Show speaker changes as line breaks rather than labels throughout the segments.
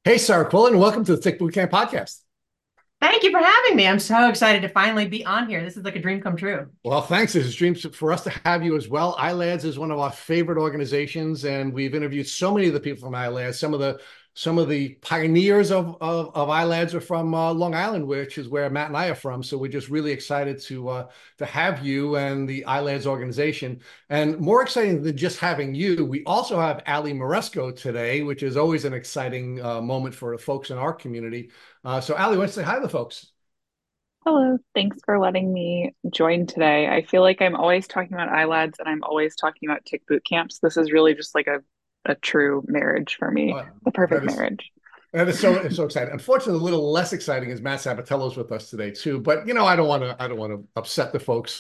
Hey, Sarah Quillen, welcome to the Tick Bootcamp podcast.
Thank you for having me. I'm so excited to finally be on here. This is like a dream come true.
Well, thanks. This is dreams for us to have you as well. iLads is one of our favorite organizations, and we've interviewed so many of the people from iLads. Some of the pioneers of iLads are from Long Island, which is where Matt and I are from. So we're just really excited to have you and the iLads organization. And more exciting than just having you, we also have Ali Moresco today, which is always an exciting moment for the folks in our community. So Ali, let's say hi to the folks.
Hello, thanks for letting me join today. I feel like I'm always talking about iLads and I'm always talking about Tick boot camps. This is really just like a true marriage for me,
Uh,
the
that
perfect
is
marriage.
That is so exciting. Unfortunately, a little less exciting is Matt Sabatello's with us today too. But I don't want to upset the folks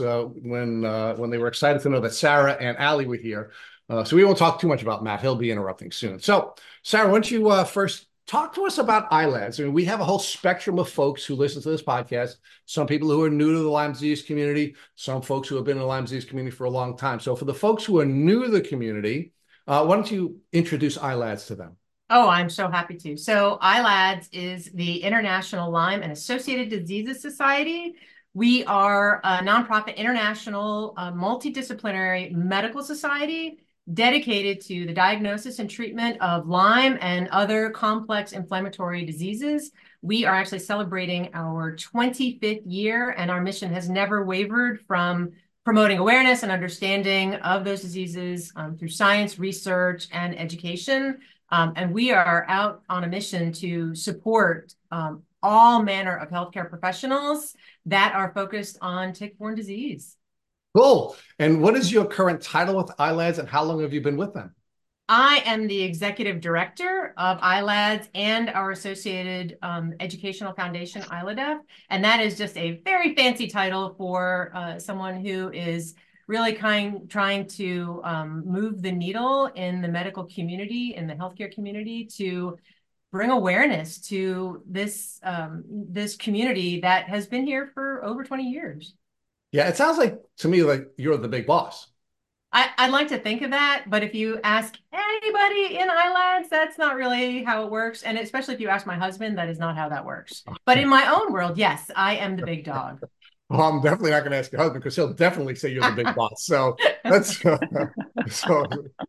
when they were excited to know that Sarah and Ali were here. So we won't talk too much about Matt. He'll be interrupting soon. So Sarah, why don't you first talk to us about iLads? I mean, we have a whole spectrum of folks who listen to this podcast. Some people who are new to the Lyme disease community, some folks who have been in the Lyme disease community for a long time. So for the folks who are new to the community, why don't you introduce iLads to them?
Oh, I'm so happy to. So, ILADS is the International Lyme and Associated Diseases Society. We are a nonprofit international multidisciplinary medical society dedicated to the diagnosis and treatment of Lyme and other complex inflammatory diseases. We are actually celebrating our 25th year, and our mission has never wavered from promoting awareness and understanding of those diseases through science, research, and education. And we are out on a mission to support all manner of healthcare professionals that are focused on tick-borne disease.
Cool. And what is your current title with iLads and how long have you been with them?
I am the executive director of iLads and our associated educational foundation, ILADEF. And that is just a very fancy title for someone who is really trying to move the needle in the medical community, in the healthcare community, to bring awareness to this community that has been here for over 20 years.
Yeah, it sounds like to me like you're the big boss.
I'd like to think of that, but if you ask anybody in iLads, that's not really how it works. And especially if you ask my husband, that is not how that works. But in my own world, yes, I am the big dog.
Well, I'm definitely not going to ask your husband because he'll definitely say you're the big boss. So let's so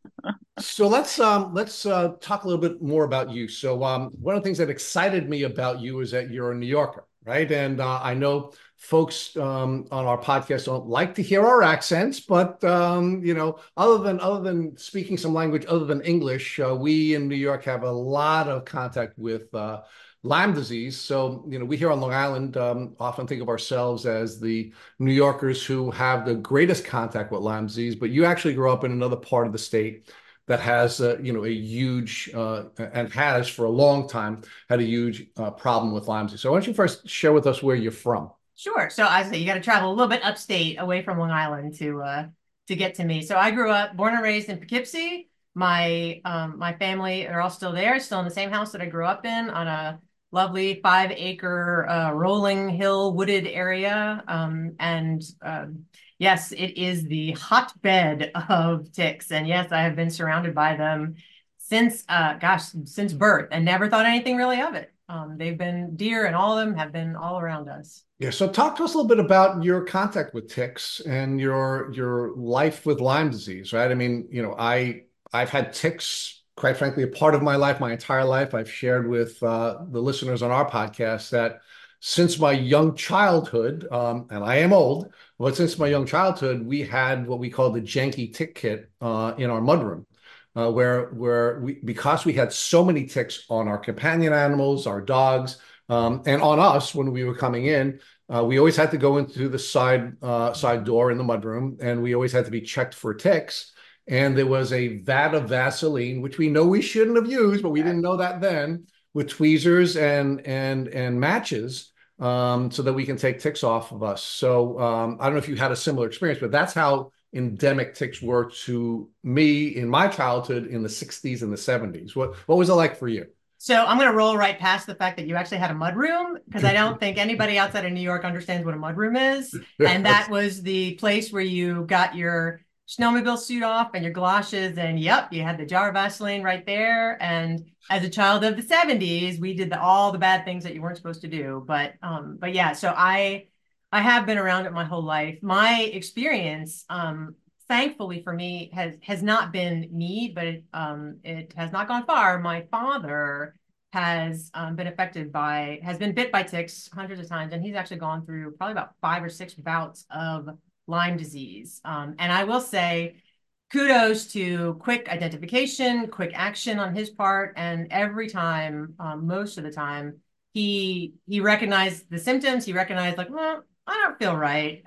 let's talk a little bit more about you. So one of the things that excited me about you is that you're a New Yorker, right? And I know folks on our podcast don't like to hear our accents, but other than speaking some language other than English, we in New York have a lot of contact with Lyme disease. So we here on Long Island often think of ourselves as the New Yorkers who have the greatest contact with Lyme disease, but you actually grew up in another part of the state that has a huge and has for a long time had a huge problem with Lyme disease. So why don't you first share with us where you're from?
Sure. So I say you got to travel a little bit upstate away from Long Island to get to me. So I grew up born and raised in Poughkeepsie. My family are all still there, still in the same house that I grew up in on a lovely 5 acre rolling hill wooded area. And yes, it is the hotbed of ticks. And yes, I have been surrounded by them since birth and never thought anything really of it. They've been deer and all of them have been all around us.
Yeah, so talk to us a little bit about your contact with ticks and your life with Lyme disease, right? I mean, I've had ticks, quite frankly, a part of my life, my entire life. I've shared with the listeners on our podcast that since my young childhood, and I am old, but since my young childhood, we had what we call the Janky tick kit in our mudroom. Where we because we had so many ticks on our companion animals, our dogs, and on us when we were coming in, we always had to go into the side door in the mudroom, and we always had to be checked for ticks. And there was a vat of Vaseline, which we know we shouldn't have used, but we didn't know that then, with tweezers and matches, so that we can take ticks off of us. So I don't know if you had a similar experience, but that's how endemic ticks were to me in my childhood in the 60s and the 70s. What was it like for you?
So I'm going to roll right past the fact that you actually had a mudroom because I don't think anybody outside of New York understands what a mudroom is. And that was the place where you got your snowmobile suit off and your galoshes, and yep, you had the jar of Vaseline right there. And as a child of the 70s, we did all the bad things that you weren't supposed to do. But yeah, so I have been around it my whole life. My experience, thankfully for me, has not been me, but it has not gone far. My father has been bit by ticks hundreds of times, and he's actually gone through probably about 5 or 6 bouts of Lyme disease. And I will say, kudos to quick identification, quick action on his part, and every time, most of the time, he recognized the symptoms. He recognized like, well, I don't feel right.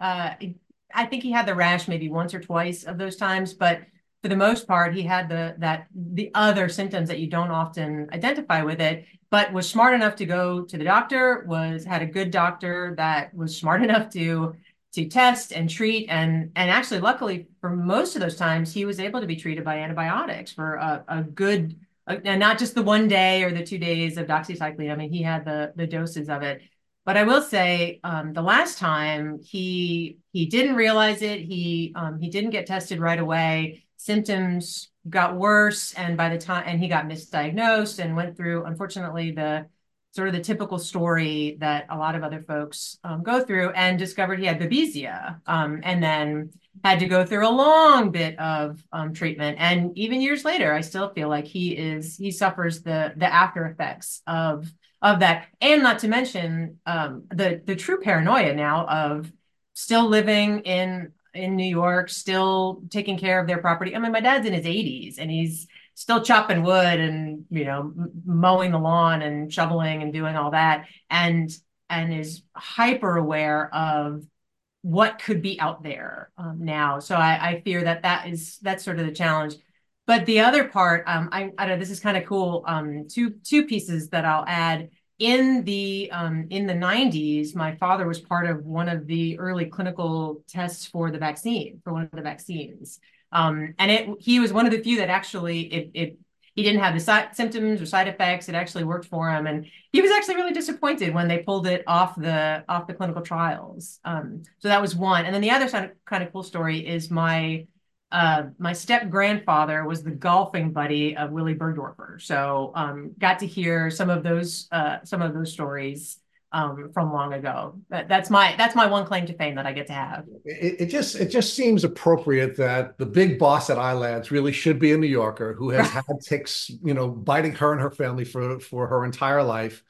I think he had the rash maybe once or twice of those times, but for the most part, he had the other symptoms that you don't often identify with it, but was smart enough to go to the doctor, had a good doctor that was smart enough to test and treat, and actually, luckily, for most of those times, he was able to be treated by antibiotics for a good, and not just the 1 day or the 2 days of doxycycline. I mean, he had the doses of it. But I will say, the last time he didn't realize it. He didn't get tested right away. Symptoms got worse, and by the time, and he got misdiagnosed and went through, unfortunately, the sort of the typical story that a lot of other folks go through, and discovered he had Babesia, and then had to go through a long bit of treatment. And even years later, I still feel like he suffers the after effects of that, and not to mention the true paranoia now of still living in New York, still taking care of their property. I mean, my dad's in his 80s and he's still chopping wood and, mowing the lawn and shoveling and doing all that, and is hyper aware of what could be out there now. So I fear that's sort of the challenge. But the other part, I know this is kind of cool. Two pieces that I'll add. In the 90s, my father was part of one of the early clinical tests for one of the vaccines. And he was one of the few that actually he didn't have the symptoms or side effects. It actually worked for him, and he was actually really disappointed when they pulled it off the clinical trials. So that was one, and then the other kind of cool story is my step grandfather was the golfing buddy of Willy Bergdorfer, so got to hear some of those stories from long ago. That's my one claim to fame that I get to have.
It just seems appropriate that the big boss at iLads really should be a New Yorker who has had ticks, biting her and her family for her entire life,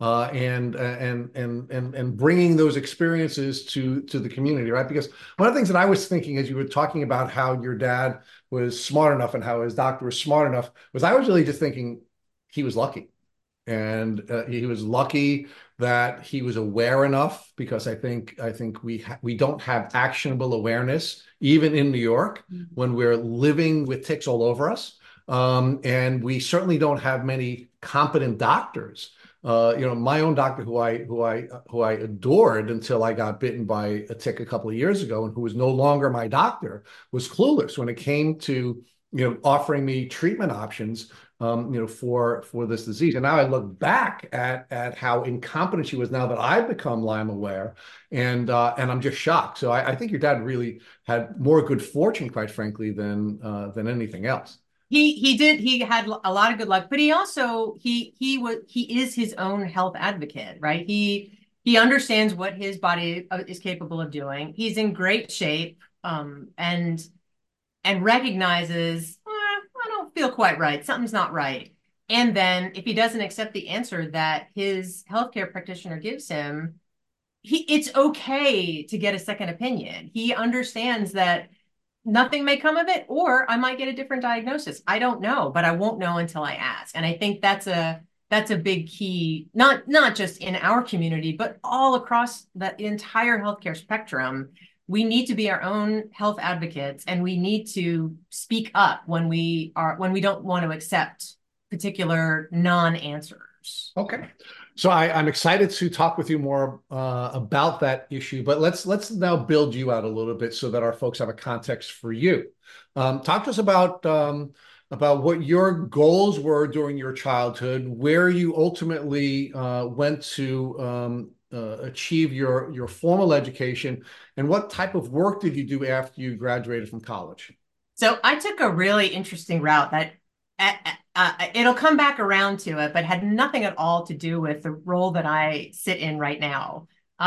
and bringing those experiences to the community, right? Because one of the things that I was thinking as you were talking about how your dad was smart enough and how his doctor was smart enough, was I was really just thinking he was lucky. And he was lucky that he was aware enough, because I think we don't have actionable awareness even in New York when we're living with ticks all over us, and we certainly don't have many competent doctors. My own doctor, who I adored until I got bitten by a tick a couple of years ago, and who was no longer my doctor, was clueless when it came to offering me treatment options, for this disease. And now I look back at how incompetent she was now that I've become Lyme aware, and I'm just shocked. So I think your dad really had more good fortune, quite frankly, than anything else.
He had a lot of good luck, but he is his own health advocate, right? He understands what his body is capable of doing. He's in great shape, and recognizes, I don't feel quite right. Something's not right. And then if he doesn't accept the answer that his healthcare practitioner gives him, it's okay to get a second opinion. He understands that nothing may come of it, or I might get a different diagnosis. I don't know, but I won't know until I ask. And I think that's a big key, not just in our community, but all across the entire healthcare spectrum. We need to be our own health advocates, and we need to speak up when we don't want to accept particular non-answers.
Okay. So I'm excited to talk with you more about that issue, but let's now build you out a little bit so that our folks have a context for you. Talk to us about what your goals were during your childhood, where you ultimately went to achieve your formal education, and what type of work did you do after you graduated from college?
So I took a really interesting route that it'll come back around to it, but had nothing at all to do with the role that I sit in right now.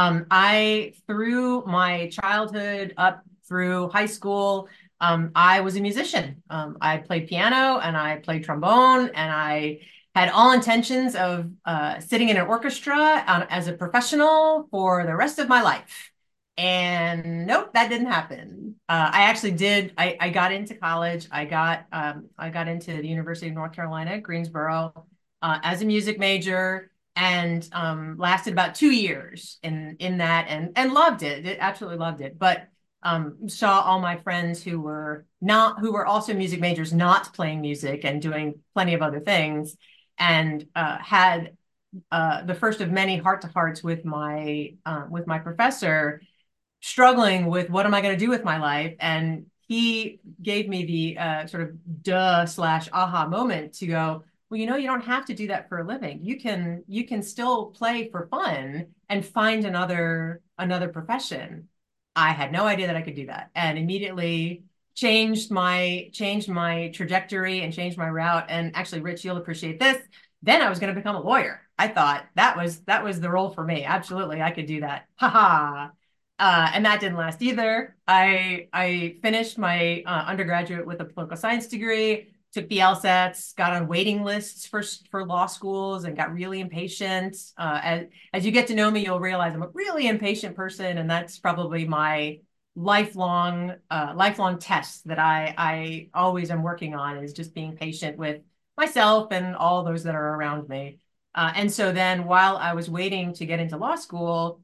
Through my childhood up through high school, I was a musician. I played piano and I played trombone, and I had all intentions of sitting in an orchestra as a professional for the rest of my life. And nope, that didn't happen. I actually did. I got into college. I got into the University of North Carolina, Greensboro, as a music major, and lasted about 2 years in that, and loved it. Absolutely loved it. But saw all my friends who were also music majors not playing music and doing plenty of other things, and had the first of many heart to hearts with my professor, struggling with what am I going to do with my life. And he gave me the sort of duh slash aha moment to go, well, you don't have to do that for a living. You can still play for fun and find another profession. I had no idea that I could do that, and immediately changed my trajectory and changed my route. And actually, Rich, you'll appreciate this. Then I was going to become a lawyer. I thought that was the role for me. Absolutely, I could do that. Ha ha. And that didn't last either. I finished my undergraduate with a political science degree, took the LSATs, got on waiting lists for law schools, and got really impatient. As you get to know me, you'll realize I'm a really impatient person, and that's probably my lifelong test that I always am working on, is just being patient with myself and all those that are around me. And so then, while I was waiting to get into law school,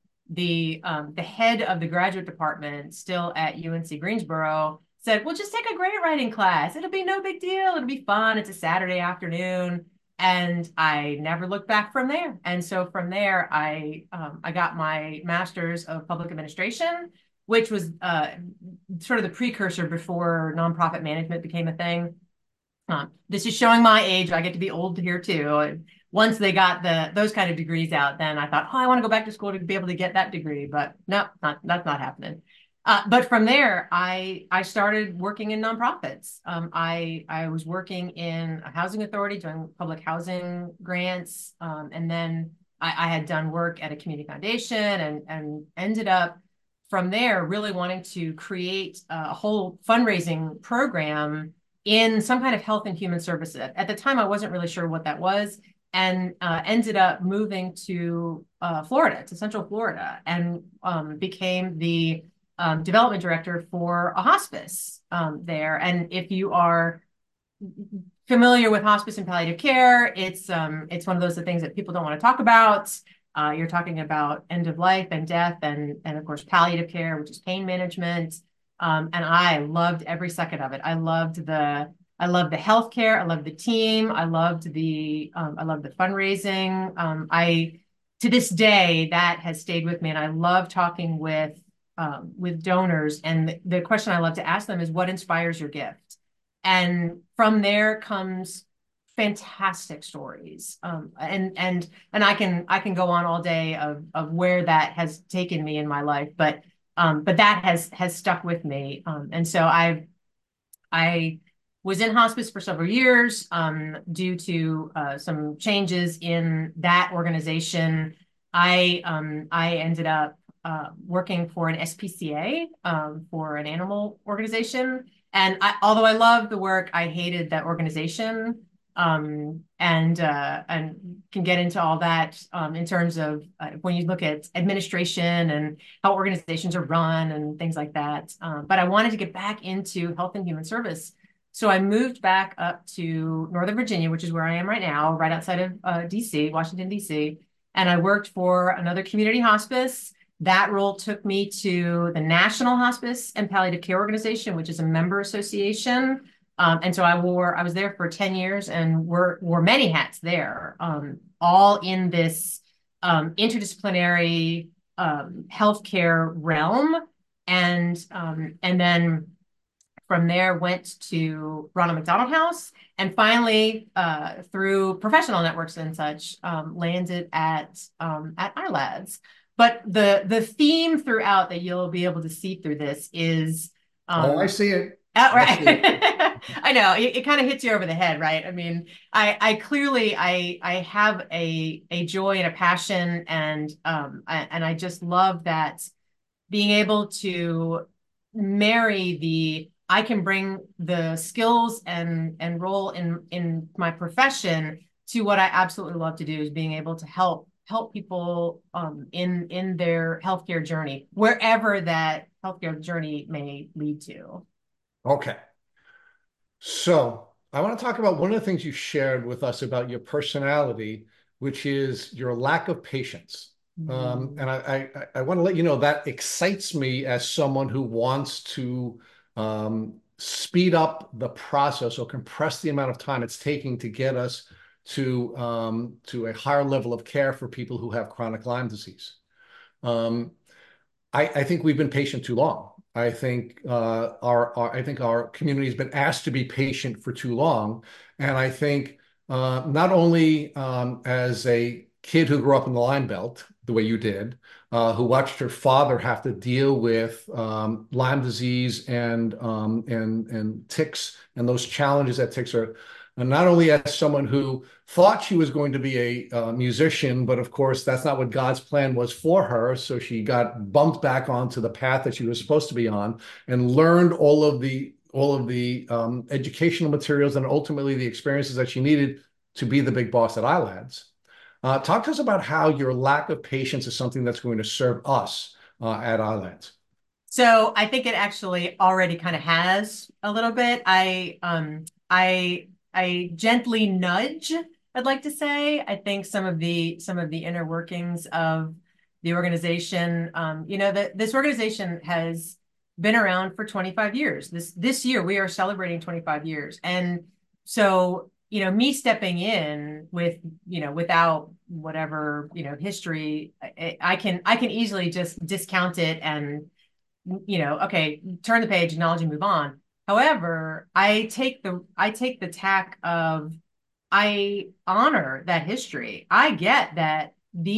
the head of the graduate department, still at UNC Greensboro, said, well, just take a grant writing class. It'll be no big deal. It'll be fun. It's a Saturday afternoon. And I never looked back from there. And so from there, I got my master's of public administration, which was sort of the precursor before nonprofit management became a thing. This is showing my age. I get to be old here too. Once they got those kind of degrees out, then I thought, oh, I want to go back to school to be able to get that degree. But no, that's not happening. But from there, I started working in nonprofits. I was working in a housing authority doing public housing grants, and then I had done work at a community foundation, and ended up from there really wanting to create a whole fundraising program in some kind of health and human services. At the time, I wasn't really sure what that was, and ended up moving to Florida, to Central Florida, and became the development director for a hospice there. And if you are familiar with hospice and palliative care, it's one of those things that people don't want to talk about. You're talking about end of life and death, and of course palliative care, which is pain management. And I loved every second of it. I loved the healthcare. I loved the team. I loved the fundraising. To this day, that has stayed with me, and I love talking with donors. And the question I love to ask them is, what inspires your gift? And from there comes fantastic stories. And I can go on all day of where that has taken me in my life, but that has stuck with me. And so I was in hospice for several years due to some changes in that organization. I ended up working for an SPCA, for an animal organization. And although I loved the work, I hated that organization, and can get into all that in terms of when you look at administration and how organizations are run and things like that. But I wanted to get back into health and human service. So I moved back up to Northern Virginia, which is where I am right now, right outside of DC, Washington, DC. And I worked for another community hospice. That role took me to the National Hospice and Palliative Care Organization, which is a member association. And so I was there for 10 years and wore many hats there, all in this interdisciplinary healthcare realm. And then from there went to Ronald McDonald House, and finally, through professional networks and such, landed at iLads. But the theme throughout that you'll be able to see through this is
Oh, I see it. Absolutely.
I know it kind of hits you over the head, right? I mean, I clearly I have a joy and a passion, and I just love that being able to marry the I can bring the skills and role in my profession to what I absolutely love to do is being able to help people in their healthcare journey, wherever that healthcare journey may lead to.
Okay. So I want to talk about one of the things you shared with us about your personality, which is your lack of patience. And I want to let you know that excites me as someone who wants to speed up the process or compress the amount of time it's taking to get us to a higher level of care for people who have chronic Lyme disease. Um, I think we've been patient too long. I think I think our community has been asked to be patient for too long, and I think not only as a kid who grew up in the Lyme Belt, the way you did, who watched her father have to deal with Lyme disease and ticks and those challenges that ticks are, and not only as someone who thought she was going to be a musician, but of course, that's not what God's plan was for her. So she got bumped back onto the path that she was supposed to be on and learned all of the educational materials and ultimately the experiences that she needed to be the big boss at iLads. Talk to us about how your lack of patience is something that's going to serve us at iLads.
So I think it actually already kind of has a little bit. I gently nudge, I'd like to say. I think some of the inner workings of the organization, that this organization has been around for 25 years. This year we are celebrating 25 years. And so, me stepping in without whatever, history, I can easily just discount it and okay, turn the page, acknowledge and move on. However, I take the tack of I honor that history. I get that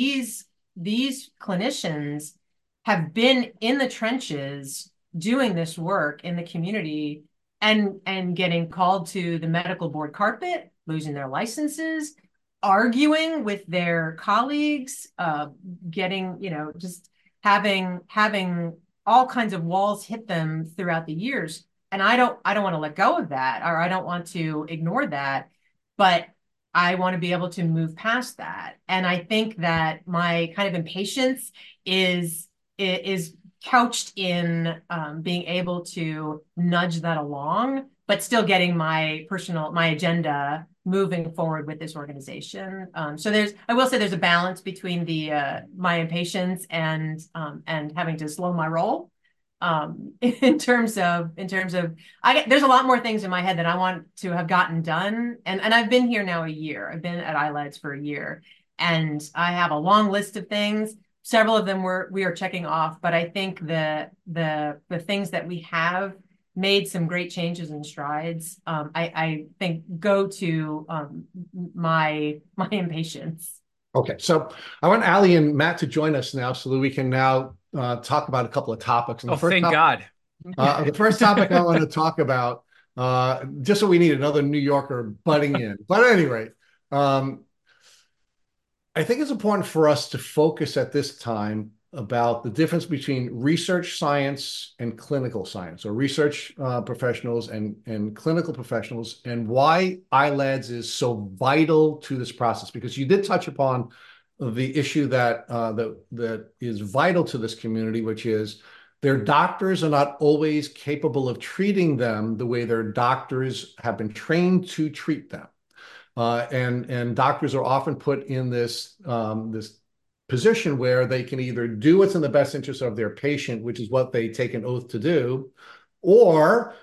these clinicians have been in the trenches doing this work in the community and getting called to the medical board carpet, losing their licenses, arguing with their colleagues, getting, just having all kinds of walls hit them throughout the years. And I don't want to let go of that, or I don't want to ignore that, but I want to be able to move past that. And I think that my kind of impatience is couched in being able to nudge that along, but still getting my agenda moving forward with this organization. So I will say there's a balance between the my impatience and having to slow my roll. In terms of there's a lot more things in my head that I want to have gotten done, and I've been here now a year. I've been at iLads for a year, and I have a long list of things. Several of them we are checking off, but I think the things that we have made some great changes and strides. I think go to my impatience.
Okay, so I want Ali and Matt to join us now so that we can now talk about a couple of topics. And
Oh, thank God.
the first topic I want to talk about, just so we need another New Yorker butting in. But at any rate, I think it's important for us to focus at this time about the difference between research science and clinical science, or research professionals and clinical professionals, and why iLads is so vital to this process. Because you did touch upon the issue that is vital to this community, which is their doctors are not always capable of treating them the way their doctors have been trained to treat them. And doctors are often put in this position where they can either do what's in the best interest of their patient, which is what they take an oath to do, or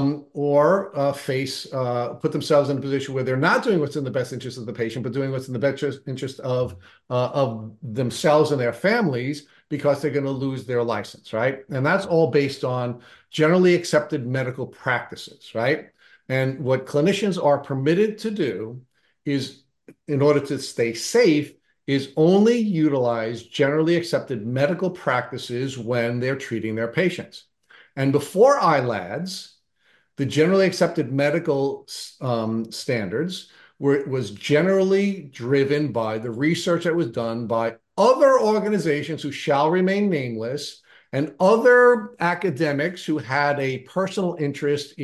put themselves in a position where they're not doing what's in the best interest of the patient, but doing what's in the best interest of themselves and their families, because they're going to lose their license, right? And that's all based on generally accepted medical practices, right? And what clinicians are permitted to do is, in order to stay safe, is only utilize generally accepted medical practices when they're treating their patients. And before iLads, the generally accepted medical standards was generally driven by the research that was done by other organizations who shall remain nameless and other academics who had a personal interest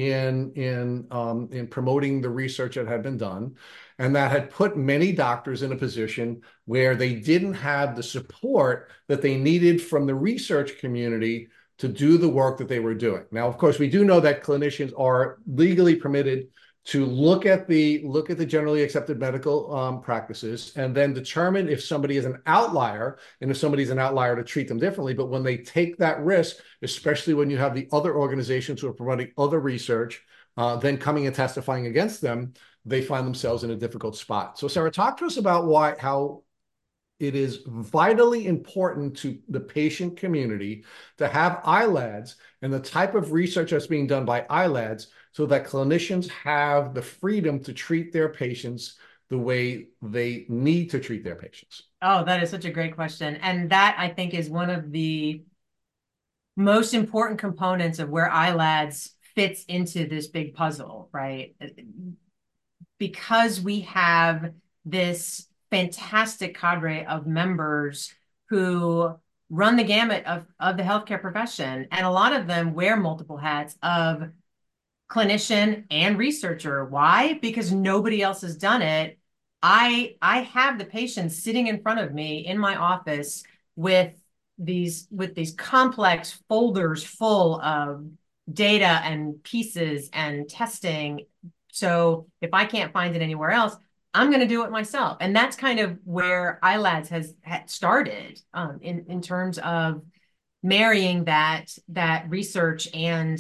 in promoting the research that had been done, and that had put many doctors in a position where they didn't have the support that they needed from the research community to do the work that they were doing. Now, of course, we do know that clinicians are legally permitted to look at the generally accepted medical practices and then determine if somebody is an outlier and if somebody's an outlier to treat them differently. But when they take that risk, especially when you have the other organizations who are promoting other research, then coming and testifying against them, they find themselves in a difficult spot. So, Sarah, talk to us about how it is vitally important to the patient community to have ILADS and the type of research that's being done by ILADS so that clinicians have the freedom to treat their patients the way they need to treat their patients.
Oh, that is such a great question. And that, I think, is one of the most important components of where ILADS fits into this big puzzle, right? Because we have this fantastic cadre of members who run the gamut of the healthcare profession. And a lot of them wear multiple hats of clinician and researcher. Why? Because nobody else has done it. I have the patients sitting in front of me in my office with these complex folders full of data and pieces and testing. So if I can't find it anywhere else, I'm going to do it myself. And that's kind of where ILADS has started in terms of marrying that research and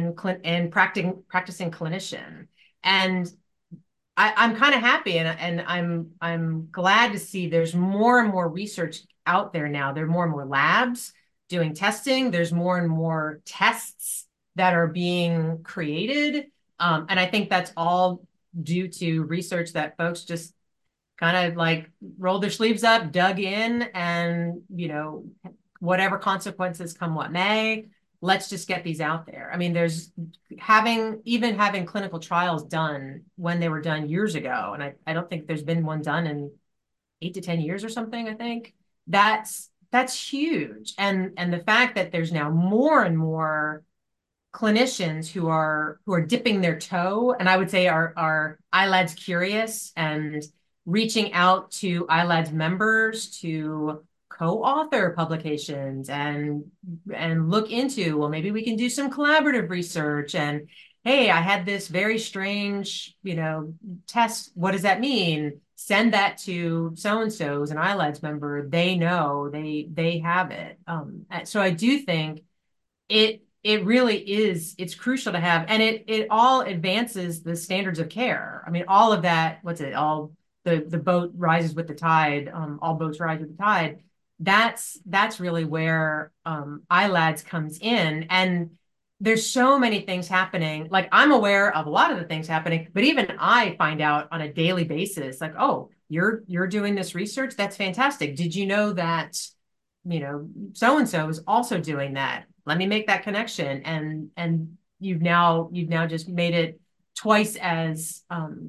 practicing clinician. And I'm kind of happy, and I'm glad to see there's more and more research out there now. There are more and more labs doing testing. There's more and more tests that are being created. And I think that's all due to research that folks just kind of like rolled their sleeves up, dug in, and, whatever consequences come what may, let's just get these out there. I mean, there's having clinical trials done when they were done years ago. And I don't think there's been one done in 8 to 10 years or something, I think. That's huge. And the fact that there's now more and more clinicians who are dipping their toe, and I would say are ILADS curious and reaching out to ILADS members to co-author publications and look into, well, maybe we can do some collaborative research. And hey, I had this very strange, test. What does that mean? Send that to so-and-so as an ILADS member. They know, they have it. So I do think it really is, it's crucial to have, and it all advances the standards of care. I mean, all of that, all the boat rises with the tide, all boats rise with the tide. That's really where ILADS comes in. And there's so many things happening. Like, I'm aware of a lot of the things happening, but even I find out on a daily basis, like, oh, you're doing this research? That's fantastic. Did you know that, so-and-so is also doing that? Let me make that connection. And you've now just made it twice as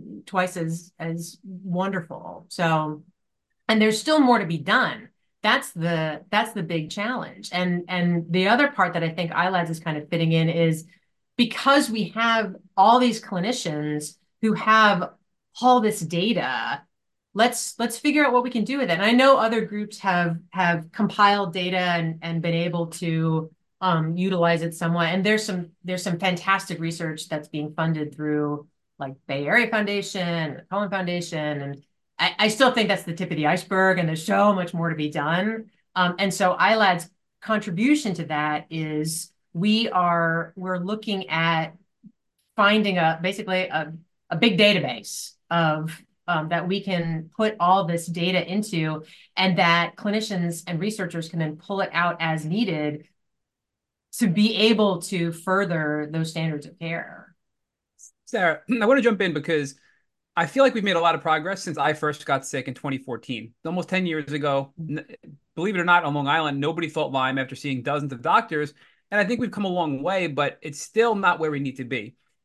wonderful. So, and there's still more to be done. That's the big challenge. And the other part that I think ILADS is kind of fitting in is because we have all these clinicians who have all this data. Let's figure out what we can do with it. And I know other groups have compiled data and been able to utilize it somewhat. And there's some fantastic research that's being funded through like Bay Area Foundation, Cohen Foundation, and I still think that's the tip of the iceberg, and there's so much more to be done. And so ILAD's contribution to that is we're looking at finding basically a big database of that we can put all this data into, and that clinicians and researchers can then pull it out as needed to be able to further those standards of care.
Sarah, I want to jump in because I feel like we've made a lot of progress since I first got sick in 2014. Almost 10 years ago. Believe it or not, on Long Island, nobody thought Lyme after seeing dozens of doctors. And I think we've come a long way, but it's still not where we need to be.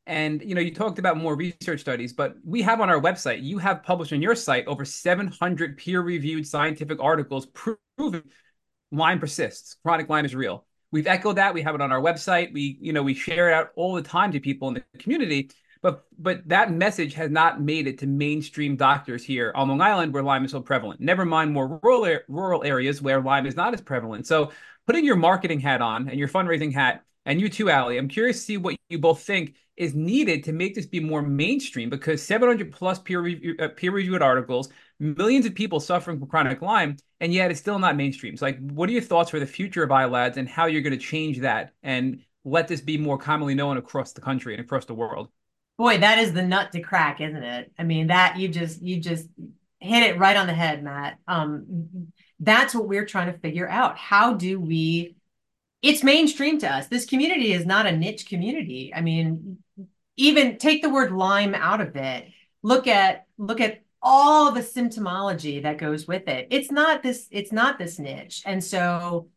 And you talked about more research studies, but we have on our website, you have published on your site over 700 peer-reviewed scientific articles proving Lyme persists. Chronic Lyme is real. We've echoed that. We have it on our website. We share it out all the time to people in the community. But that message has not made it to mainstream doctors here on Long Island where Lyme is so prevalent. Never mind more rural areas where Lyme is not as prevalent. So putting your marketing hat on and your fundraising hat, and you too, Ali, I'm curious to see what you both think is needed to make this be more mainstream because 700 plus peer-reviewed articles, millions of people suffering from chronic Lyme, and yet it's still not mainstream. So, like, what are your thoughts for the future of ILADS and how you're going to change that and let this be more commonly known across the country and across the world?
Boy, that is the nut to crack, isn't it? I mean, that you just hit it right on the head, Matt. That's what we're trying to figure out. How do we? It's mainstream to us. This community is not a niche community. I mean, even take the word Lyme out of it. Look at all the symptomology that goes with it. It's not this niche. And so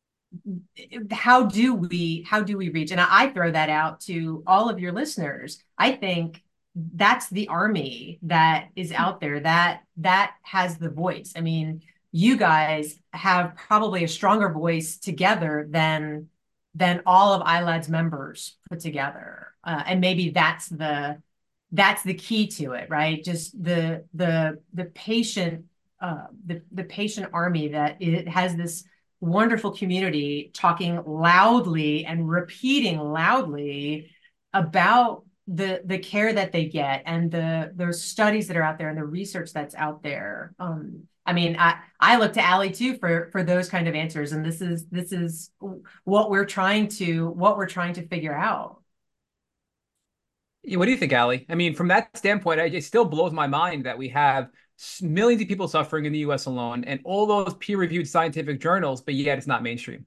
how do we reach? And I throw that out to all of your listeners. I think that's the army that is out there that has the voice. I mean, you guys have probably a stronger voice together than all of ILAD's members put together. And maybe that's the key to it, right? Just the patient the patient army that it has this wonderful community talking loudly and repeating loudly about the care that they get and those studies that are out there and the research that's out there. I mean, I look to Ali too for those kind of answers, and this is what we're trying to figure out.
What do you think, Ali? I mean, from that standpoint, it still blows my mind that we have millions of people suffering in the US alone and all those peer-reviewed scientific journals, but yet it's not mainstream.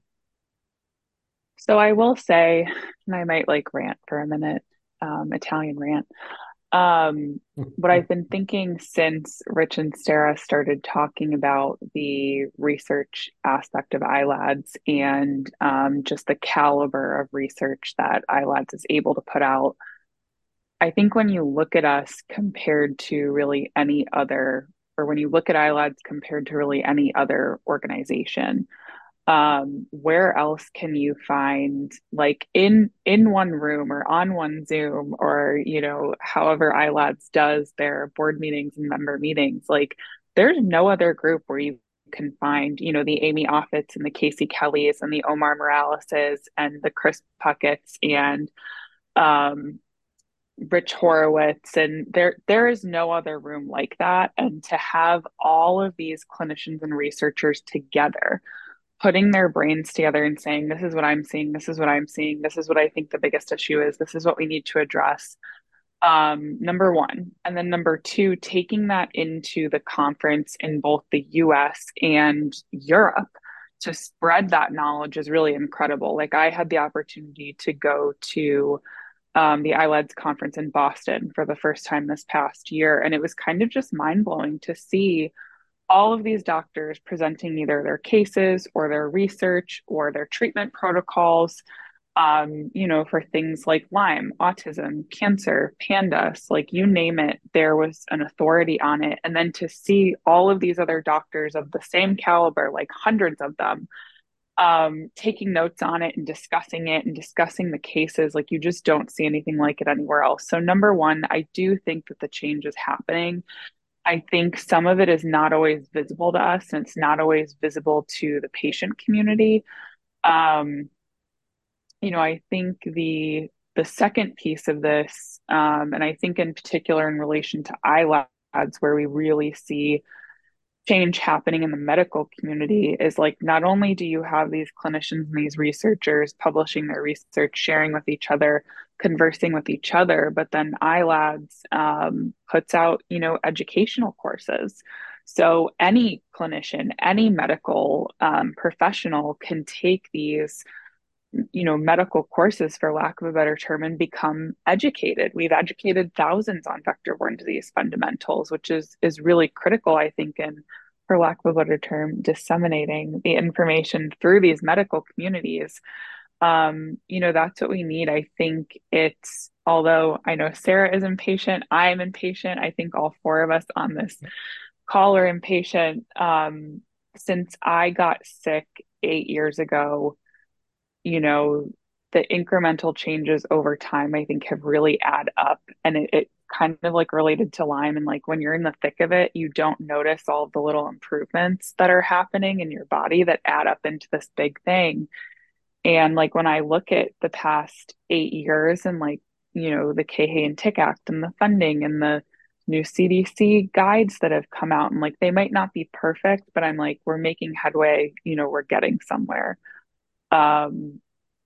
So I will say, and I might like rant for a minute, Italian rant. What I've been thinking since Rich and Sarah started talking about the research aspect of ILADS and just the caliber of research that ILADS is able to put out, I think when you look at us compared to really any other, or when you look at ILADS compared to really any other organization, where else can you find like in one room or on one Zoom or however ILADS does their board meetings and member meetings, like there's no other group where you can find the Amy Offits and the Casey Kellys and the Omar Moraleses and the Chris Pucketts and um Rich Horowitz, and there is no other room like that. And to have all of these clinicians and researchers together, putting their brains together and saying, this is what I'm seeing, this is what I'm seeing, this is what I think the biggest issue is, this is what we need to address. Number one. And then number two, taking that into the conference in both the US and Europe to spread that knowledge is really incredible. Like I had the opportunity to go to the ILADS conference in Boston for the first time this past year. And it was kind of just mind blowing to see all of these doctors presenting either their cases or their research or their treatment protocols, for things like Lyme, autism, cancer, pandas, like you name it, there was an authority on it. And then to see all of these other doctors of the same caliber, like hundreds of them, taking notes on it and discussing the cases, like you just don't see anything like it anywhere else. So number one, I do think that the change is happening. I think some of it is not always visible to us and it's not always visible to the patient community. I think the second piece of this, and I think in particular in relation to ILADS, where we really see change happening in the medical community is like not only do you have these clinicians and these researchers publishing their research, sharing with each other, conversing with each other, but then ILADS puts out, educational courses. So any clinician, any medical professional can take these medical courses, for lack of a better term, and become educated. We've educated thousands on vector-borne disease fundamentals, which is really critical, I think, in, for lack of a better term, disseminating the information through these medical communities. That's what we need. I think it's although I know Sarah is impatient, I'm impatient. I think all four of us on this call are impatient. Since I got sick 8 years ago, you know, the incremental changes over time, I think, have really add up. And it kind of like related to Lyme. And like when you're in the thick of it, you don't notice all of the little improvements that are happening in your body that add up into this big thing. And like when I look at the past 8 years and like, the KHEY and Tick Act and the funding and the new CDC guides that have come out, and like they might not be perfect, but I'm like, we're making headway, we're getting somewhere. Um,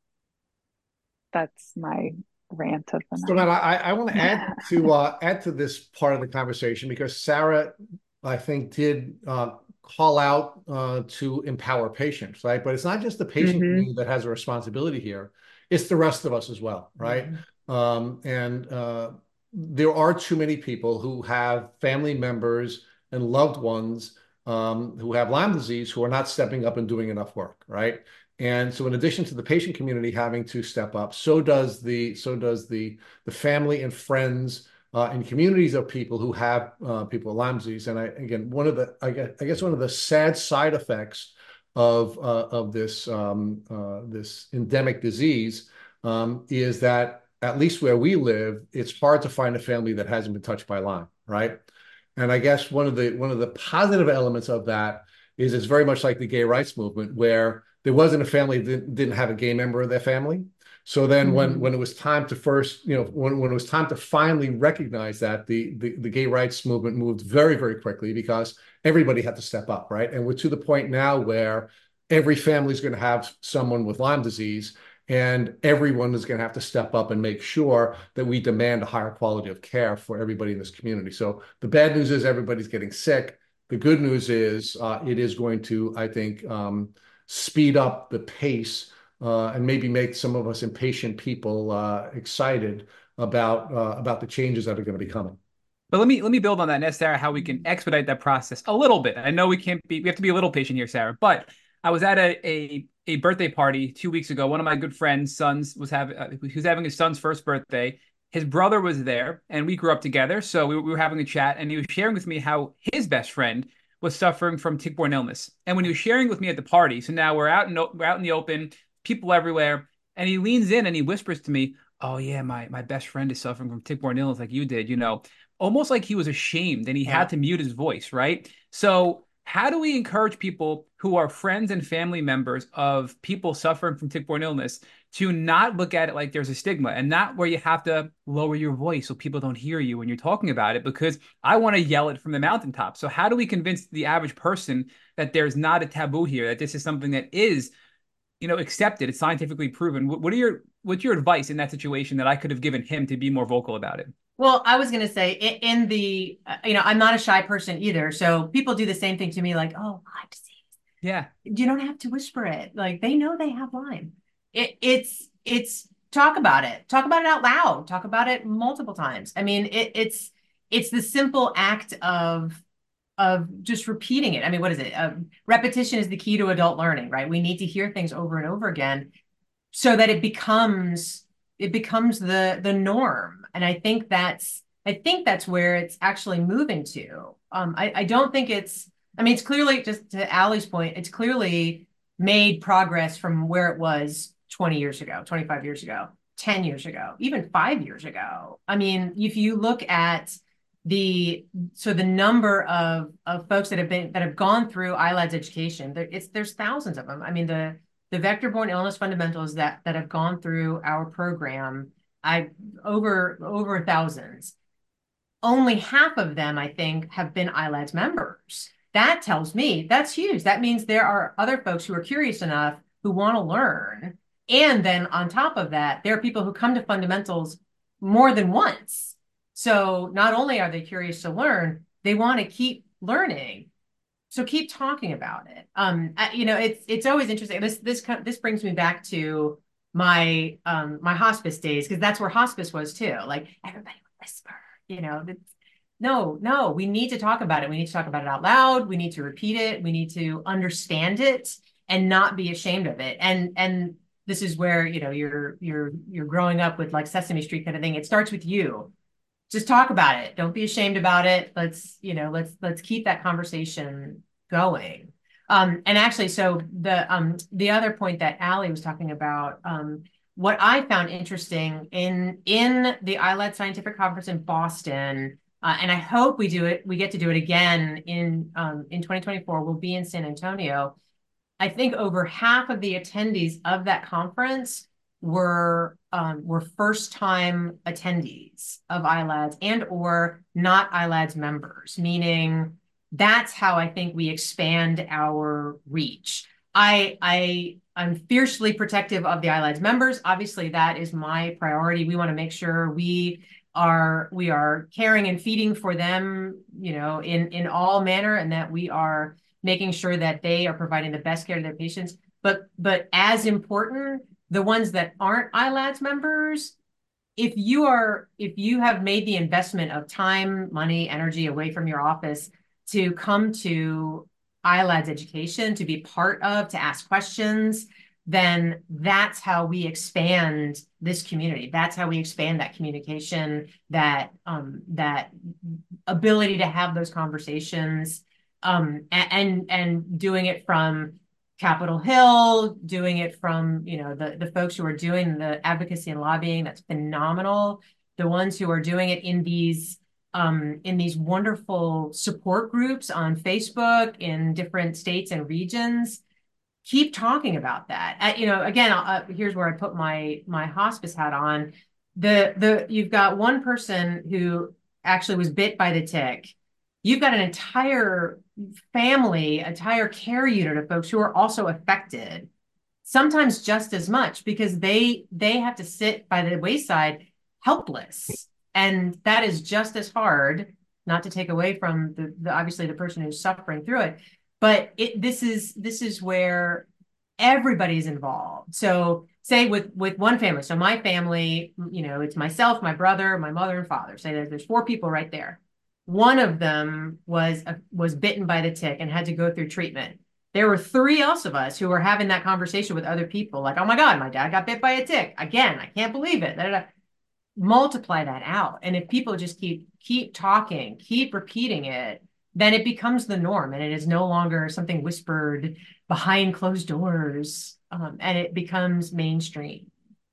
that's my rant of the
So
night.
now I want to add to this part of the conversation because Sarah, I think, did call out to empower patients, right? But it's not just the patient
Mm-hmm.
community that has a responsibility here; it's the rest of us as well, right? And there are too many people who have family members and loved ones who have Lyme disease who are not stepping up and doing enough work, right? And so in addition to the patient community having to step up, so does the family and friends and communities of people who have people with Lyme disease. And again, I guess one of the sad side effects of this endemic disease is that at least where we live, it's hard to find a family that hasn't been touched by Lyme, right? And I guess one of the positive elements of that is it's very much like the gay rights movement, where there wasn't a family that didn't have a gay member of their family. So then when it was time to first, when it was time to finally recognize that, the gay rights movement moved very, very quickly because everybody had to step up, right? And we're to the point now where every family is going to have someone with Lyme disease, and everyone is going to have to step up and make sure that we demand a higher quality of care for everybody in this community. So the bad news is everybody's getting sick. The good news is it is going to, I think, speed up the pace and maybe make some of us impatient people excited about the changes that are going to be coming.
But let me build on that and ask Sarah how we can expedite that process a little bit. I know we have to be a little patient here, Sarah. But I was at a birthday party 2 weeks ago. One of my good friends' sons he was having his son's first birthday. His brother was there, and we grew up together. So we were having a chat, and he was sharing with me how his best friend was suffering from tick-borne illness. And when he was sharing with me at the party, so now we're out in the open, people everywhere, and he leans in and he whispers to me, "Oh yeah, my best friend is suffering from tick-borne illness like you did, almost like he was ashamed and he had to mute his voice, right? So, how do we encourage people who are friends and family members of people suffering from tick-borne illness to not look at it like there's a stigma and not where you have to lower your voice so people don't hear you when you're talking about it? Because I want to yell it from the mountaintop. So, how do we convince the average person that there's not a taboo here, that this is something that is, accepted, it's scientifically proven? What's your advice in that situation that I could have given him to be more vocal about it?
Well, I was going to say in the, I'm not a shy person either. So people do the same thing to me, like, oh, Lyme disease.
Yeah.
You don't have to whisper it. Like they know they have Lyme. It's talk about it. Talk about it out loud. Talk about it multiple times. I mean, it's the simple act of just repeating it. I mean, what is it? Repetition is the key to adult learning, right? We need to hear things over and over again so that it becomes the norm. And I think that's where it's actually moving to. I don't think it's clearly, just to Allie's point, it's clearly made progress from where it was 20 years ago, 25 years ago, 10 years ago, even 5 years ago. I mean, if you look at the number of folks that have gone through ILADS education, there's thousands of them. I mean, the vector-borne illness fundamentals that have gone through our program, over thousands. Only half of them, I think, have been ILADS members. That tells me that's huge. That means there are other folks who are curious enough who want to learn. And then on top of that, there are people who come to fundamentals more than once. So not only are they curious to learn, they want to keep learning. So keep talking about it. It's always interesting. This brings me back to my hospice days, because that's where hospice was too. Like everybody would whisper, no, we need to talk about it. We need to talk about it out loud. We need to repeat it. We need to understand it and not be ashamed of it. And this is where, you're growing up with like Sesame Street kind of thing. It starts with you. Just talk about it. Don't be ashamed about it. Let's keep that conversation going. And actually, so the other point that Allie was talking about, what I found interesting in the ILAD Scientific Conference in Boston, and I hope we get to do it again in 2024. We'll be in San Antonio. I think over half of the attendees of that conference were first time attendees of ILADS and or not ILADS members, meaning that's how I think we expand our reach. I'm fiercely protective of the ILADS members. Obviously, that is my priority. We want to make sure we are caring and feeding for them, in all manner, and that we are making sure that they are providing the best care to their patients. But as important, the ones that aren't ILADS members, if you have made the investment of time, money, energy away from your office to come to ILADS education, to be part of, to ask questions, then that's how we expand this community. That's how we expand that communication, that ability to have those conversations, and doing it from Capitol Hill, doing it from the folks who are doing the advocacy and lobbying. That's phenomenal. The ones who are doing it in these wonderful support groups on Facebook in different states and regions, keep talking about that. Again, here's where I put my hospice hat on. You've got one person who actually was bit by the tick. You've got an entire family, entire care unit of folks who are also affected, sometimes just as much, because they have to sit by the wayside helpless. And that is just as hard, not to take away from the obviously the person who's suffering through it, but this is where everybody's involved. So say with one family, so my family, it's myself, my brother, my mother and father. Say that there's 4 people right there. One of them was bitten by the tick and had to go through treatment. There were 3 else of us who were having that conversation with other people, like, oh my God, my dad got bit by a tick. Again, I can't believe it. Multiply that out. And if people just keep talking, keep repeating it, then it becomes the norm, and it is no longer something whispered behind closed doors, and it becomes mainstream.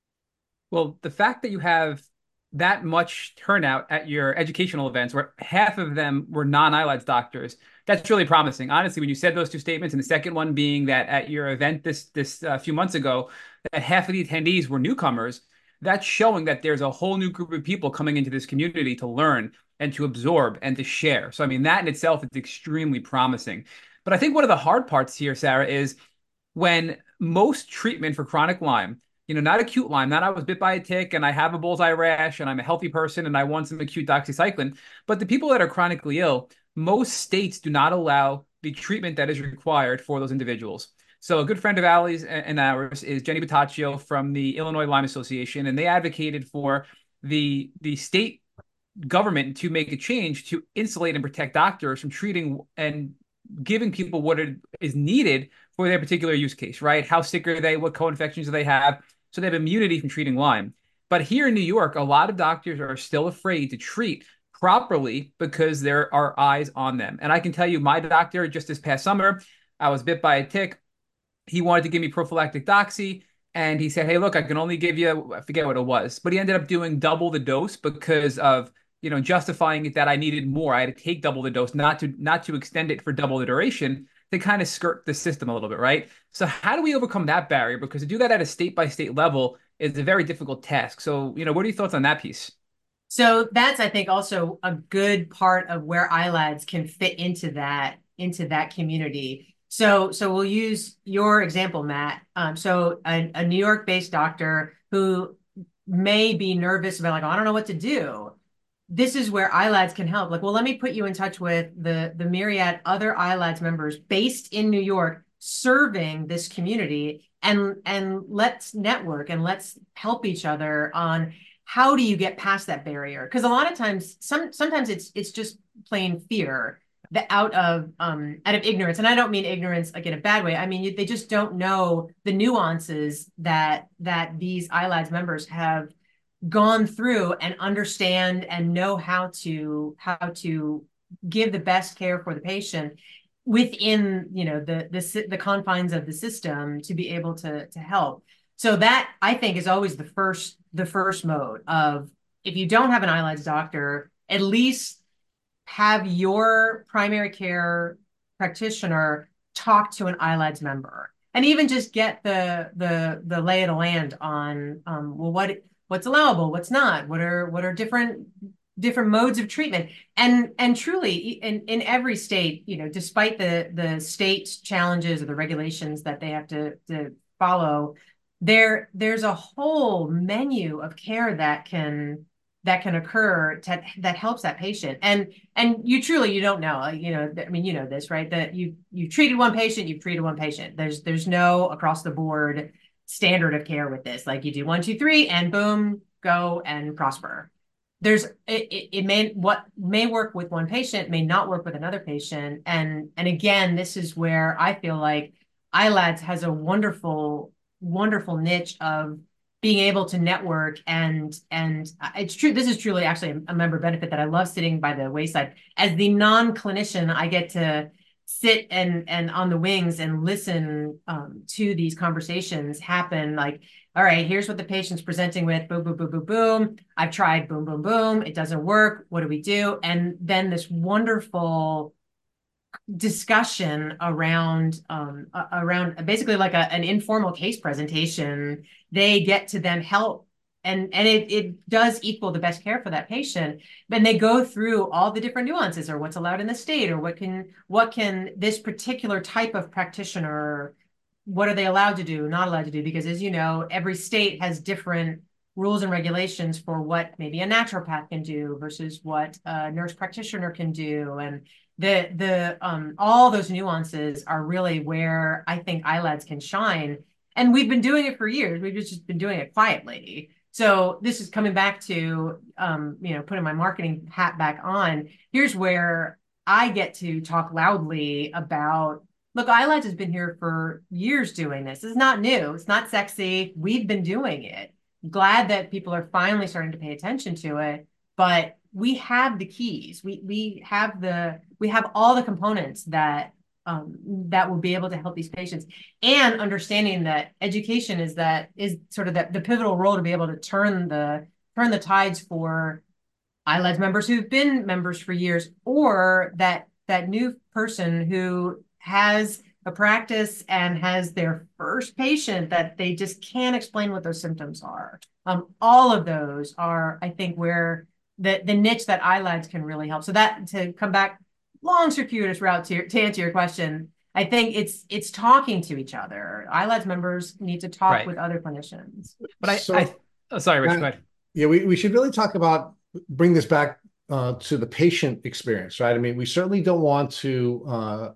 Well, the fact that you have that much turnout at your educational events, where half of them were non-ILADS doctors, that's really promising. Honestly, when you said those 2 statements, and the second one being that at your event this few months ago, that half of the attendees were newcomers, that's showing that there's a whole new group of people coming into this community to learn and to absorb and to share. So, I mean, that in itself is extremely promising. But I think one of the hard parts here, Sarah, is when most treatment for chronic Lyme, not acute Lyme, not I was bit by a tick and I have a bullseye rash and I'm a healthy person and I want some acute doxycycline, but the people that are chronically ill, most states do not allow the treatment that is required for those individuals. So a good friend of Allie's and ours is Jenny Bottaccio from the Illinois Lyme Association, and they advocated for the state government to make a change to insulate and protect doctors from treating and giving people what is needed for their particular use case, right? How sick are they? What co-infections do they have? So they have immunity from treating Lyme. But here in New York, a lot of doctors are still afraid to treat properly because there are eyes on them. And I can tell you, my doctor just this past summer, I was bit by a tick. He wanted to give me prophylactic doxy, and he said, hey, look, I can only give you, I forget what it was, but he ended up doing double the dose because of, justifying it that I needed more. I had to take double the dose, not to extend it for double the duration, to kind of skirt the system a little bit, right? So how do we overcome that barrier? Because to do that at a state-by-state level is a very difficult task. So, what are your thoughts on that piece?
So that's, I think, also a good part of where ILADS can fit into that community. So we'll use your example, Matt. So a New York-based doctor who may be nervous about, like, oh, I don't know what to do. This is where ILADS can help. Like, well, let me put you in touch with the myriad other ILADS members based in New York serving this community, and let's network and let's help each other on how do you get past that barrier? Because a lot of times, sometimes it's just plain fear. out of ignorance. And I don't mean ignorance like in a bad way. I mean, they just don't know the nuances that these ILADS members have gone through and understand and know how to give the best care for the patient within, the confines of the system to be able to help. So that, I think, is always the first mode of, if you don't have an ILADS doctor, at least have your primary care practitioner talk to an ILADS member, and even just get the lay of the land on, well, what's allowable, what's not, what are different modes of treatment. And truly, in every state, despite the state's challenges or the regulations that they have to follow, there's a whole menu of care that can occur that helps that patient. And you don't know, I mean, this, right? That you've treated one patient, you've treated one patient. There's no across the board standard of care with this. Like, you do 1, 2, 3, and boom, go and prosper. What may work with one patient may not work with another patient. And again, this is where I feel like ILADS has a wonderful, wonderful niche of being able to network. And it's true, this is truly actually a member benefit that I love sitting by the wayside. As the non-clinician, I get to sit and on the wings and listen to these conversations happen. Like, all right, here's what the patient's presenting with, boom, boom, boom, boom, boom. I've tried, boom, boom, boom. It doesn't work. What do we do? And then this wonderful discussion around basically like an informal case presentation. They get to then help, and it does equal the best care for that patient. And they go through all the different nuances, or what's allowed in the state, or what can this particular type of practitioner, what are they allowed to do, not allowed to do? Because, as you know, every state has different rules and regulations for what maybe a naturopath can do versus what a nurse practitioner can do. And all those nuances are really where I think ILADS can shine. And we've been doing it for years. We've just been doing it quietly. So this is coming back to, putting my marketing hat back on. Here's where I get to talk loudly about, look, ILADS has been here for years doing this. It's not new. It's not sexy. We've been doing it. Glad that people are finally starting to pay attention to it, but we have the keys. We have all the components that will be able to help these patients, and understanding that education is sort of the pivotal role to be able to turn the tides for ILADS members who've been members for years, or that new person who has a practice and has their first patient that they just can't explain what those symptoms are. All of those are, I think, where the niche that ILADS can really help. So that, to come back, long circuitous route to answer your question, I think it's talking to each other. ILADS members need to talk with other clinicians.
But sorry, Rich, go ahead.
Yeah, we should really talk about, bring this back to the patient experience, right? I mean, we certainly don't want to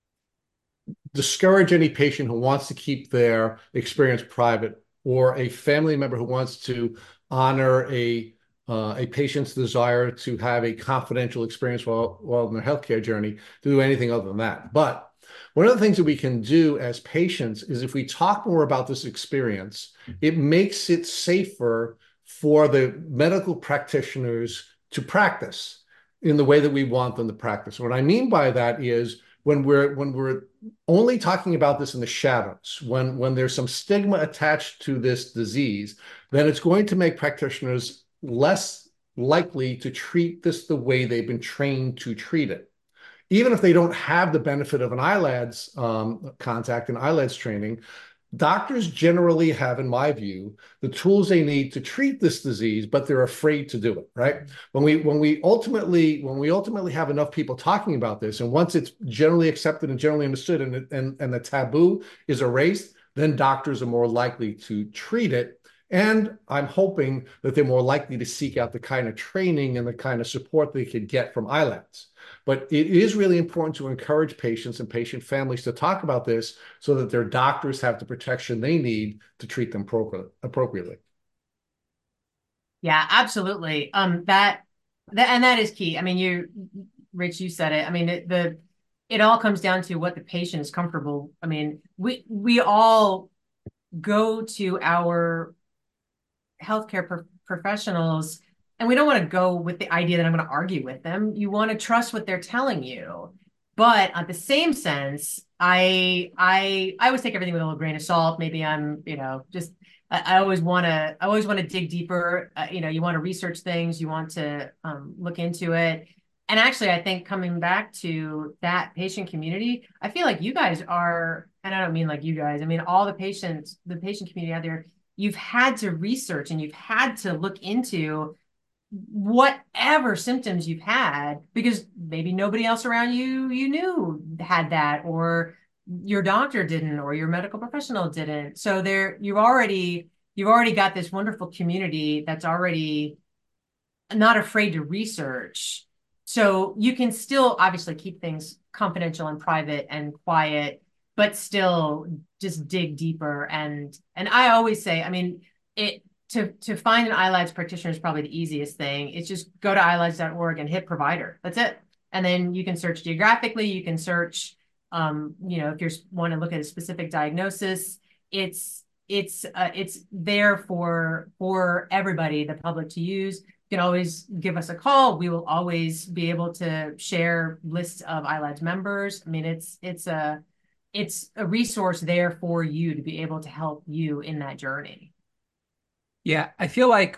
discourage any patient who wants to keep their experience private, or a family member who wants to honor a patient's desire to have a confidential experience while in their healthcare journey, to do anything other than that. But one of the things that we can do as patients is, if we talk more about this experience, it makes it safer for the medical practitioners to practice in the way that we want them to practice. What I mean by that is, when we're only talking about this in the shadows, when there's some stigma attached to this disease, then it's going to make practitioners less likely to treat this the way they've been trained to treat it. Even if they don't have the benefit of an ILADS contact and ILADS training, doctors generally have, in my view, the tools they need to treat this disease, but they're afraid to do it, right? When we ultimately have enough people talking about this, and once it's generally accepted and generally understood, and the taboo is erased, then doctors are more likely to treat it. And I'm hoping that they're more likely to seek out the kind of training and the kind of support they could get from ILADS. But it is really important to encourage patients and patient families to talk about this, so that their doctors have the protection they need to treat them appropriately.
Yeah, absolutely. That is key. I mean, Rich, you said it. I mean, it all comes down to what the patient is comfortable. I mean, we all go to our healthcare professionals, and we don't want to go with the idea that I'm going to argue with them. You want to trust what they're telling you. But at the same sense, I always take everything with a little grain of salt. Maybe I'm, just I always want to dig deeper. You want to research things, you want to look into it. And actually, I think coming back to that patient community, I feel like you guys are, and I don't mean like you guys, I mean all the patients, the patient community out there, you've had to research and you've had to look into whatever symptoms you've had, because maybe nobody else around you knew had that, or your doctor didn't, or your medical professional didn't. So you've already got this wonderful community that's already not afraid to research. So you can still obviously keep things confidential and private and quiet, but still just dig deeper. And I always say, I mean, to find an iLads practitioner is probably the easiest thing. It's just go to ilads.org and hit provider. That's it. And then you can search geographically. You can search, if you want to look at a specific diagnosis. It's there for everybody, the public, to use. You can always give us a call. We will always be able to share lists of iLads members. I mean, it's a resource there for you to be able to help you in that journey.
Yeah, I feel like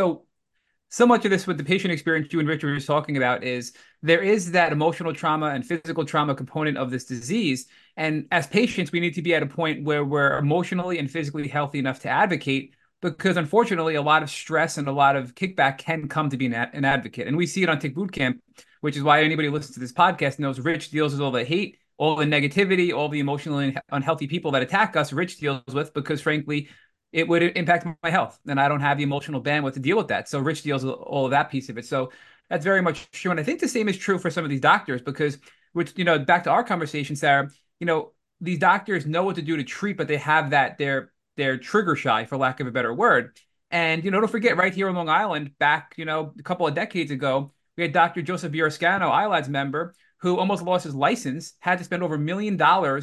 so much of this with the patient experience you and Richard were talking about is there is that emotional trauma and physical trauma component of this disease. And as patients, we need to be at a point where we're emotionally and physically healthy enough to advocate, because unfortunately, a lot of stress and a lot of kickback can come to be an advocate. And we see it on Tick Bootcamp, which is why anybody who listens to this podcast knows Rich deals with all the hate, all the negativity, all the emotionally unhealthy people that attack us. Rich deals with, because frankly, it would impact my health, and I don't have the emotional bandwidth to deal with that. So Rich deals with all of that piece of it. So that's very much true. And I think the same is true for some of these doctors, because, which, back to our conversation, Sarah, these doctors know what to do to treat, but they have that they're trigger shy, for lack of a better word. And, don't forget, right here on Long Island, back, a couple of decades ago, we had Dr. Joseph Bioroscano, iLads member, who almost lost his license, had to spend over $1 million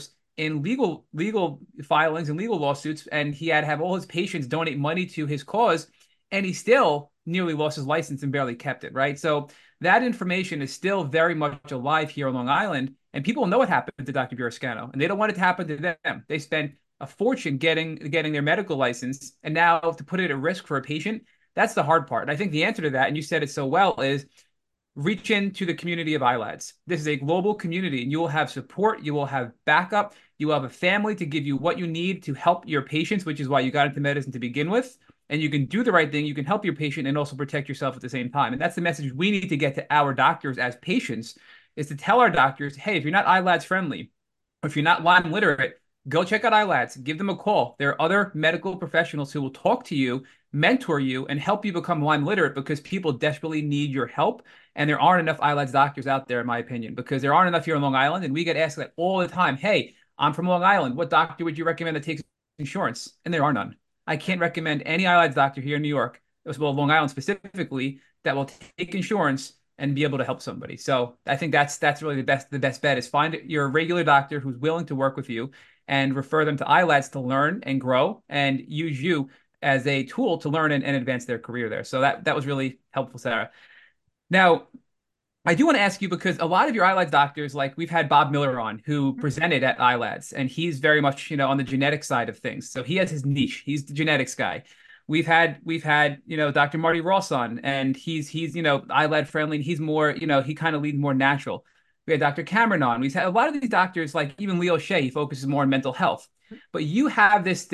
in legal filings and legal lawsuits, and he had to have all his patients donate money to his cause, and he still nearly lost his license and barely kept it, right? So that information is still very much alive here on Long Island, and people know what happened to Dr. Bioroscano, and they don't want it to happen to them. They spent a fortune getting their medical license, and now to put it at risk for a patient, that's the hard part. And I think the answer to that, and you said it so well, is reach into the community of iLads. This is a global community, and you will have support, you will have backup, you will have a family to give you what you need to help your patients, which is why you got into medicine to begin with. And you can do the right thing, you can help your patient and also protect yourself at the same time. And that's the message we need to get to our doctors as patients, is to tell our doctors, hey, if you're not iLads friendly, or if you're not Lyme literate, go check out iLads, give them a call. There are other medical professionals who will talk to you, mentor you, and help you become Lyme literate, because people desperately need your help. And there aren't enough iLads doctors out there, in my opinion, because there aren't enough here on Long Island. And we get asked that all the time. Hey, I'm from Long Island. What doctor would you recommend that takes insurance? And there are none. I can't recommend any iLads doctor here in New York, as well as Long Island specifically, that will take insurance and be able to help somebody. So I think that's really the best bet, is find your regular doctor who's willing to work with you and refer them to iLads to learn and grow, and use you as a tool to learn and advance their career there. So that was really helpful, Sarah. Now, I do want to ask you, because a lot of your iLads doctors, like we've had Bob Miller on, who presented at iLads, and he's very much, on the genetic side of things. So he has his niche. He's the genetics guy. We've had Dr. Marty Ross on, and he's iLad friendly, and he's more, he kind of leads more natural. We had Dr. Cameron on. We've had a lot of these doctors, like even Leo Shea, he focuses more on mental health. But you have this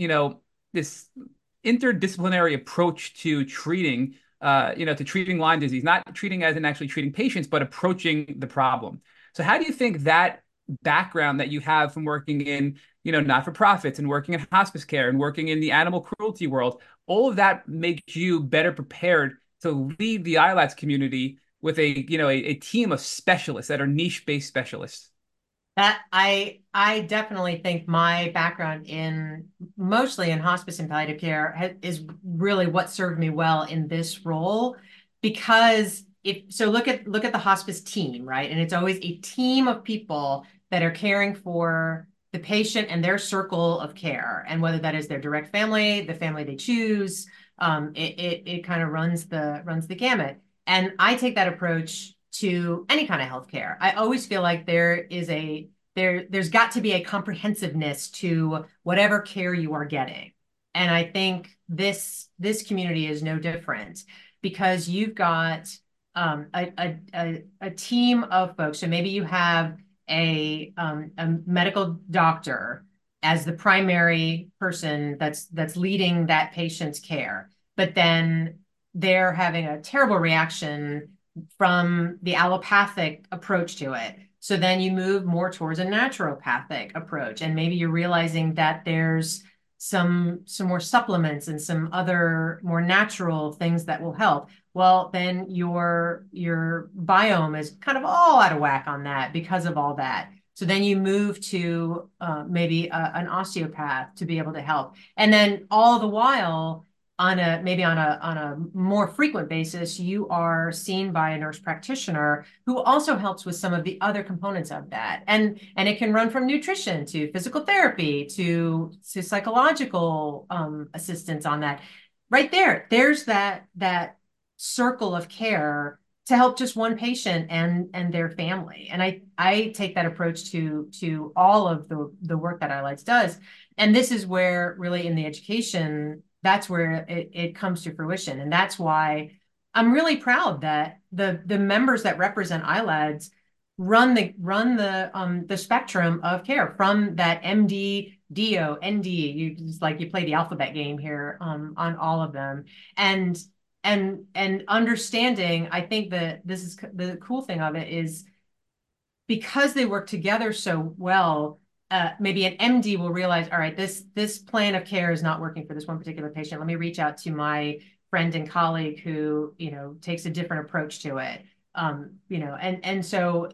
interdisciplinary approach to treating Lyme disease, not treating as in actually treating patients, but approaching the problem. So how do you think that background that you have from working in, not-for-profits, and working in hospice care, and working in the animal cruelty world, all of that makes you better prepared to lead the iLads community with a team of specialists that are niche-based specialists?
That I definitely think my background mostly in hospice and palliative care is really what served me well in this role, because look at the hospice team, right? And it's always a team of people that are caring for the patient and their circle of care, and whether that is their direct family, the family they choose, it kind of runs the gamut. And I take that approach to any kind of healthcare. I always feel like there's got to be a comprehensiveness to whatever care you are getting. And I think this community is no different, because you've got a team of folks. So maybe you have a medical doctor as the primary person that's leading that patient's care, but then they're having a terrible reaction from the allopathic approach to it. So then you move more towards a naturopathic approach, and maybe you're realizing that there's some more supplements and some other more natural things that will help. Well, then your biome is kind of all out of whack on that because of all that. So then you move to maybe an osteopath to be able to help. And then all the while, on a more frequent basis, you are seen by a nurse practitioner who also helps with some of the other components of that. And it can run from nutrition to physical therapy to psychological assistance on that. Right there, there's that circle of care to help just one patient and their family. And I take that approach to all of the work that iLights does. And this is where really in the education, that's where it comes to fruition. And that's why I'm really proud that the members that represent iLads run the spectrum of care, from that MD, DO, ND. You play the alphabet game here on all of them. And understanding, I think that this is the cool thing of it, is because they work together so well. Maybe an MD will realize, all right, this plan of care is not working for this one particular patient. Let me reach out to my friend and colleague who, takes a different approach to it. And so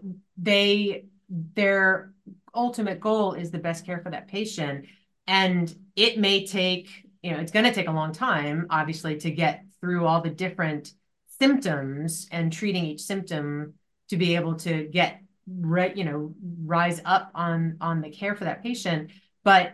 their ultimate goal is the best care for that patient. And it may take, it's going to take a long time, obviously, to get through all the different symptoms and treating each symptom to be able to get rise up on the care for that patient. But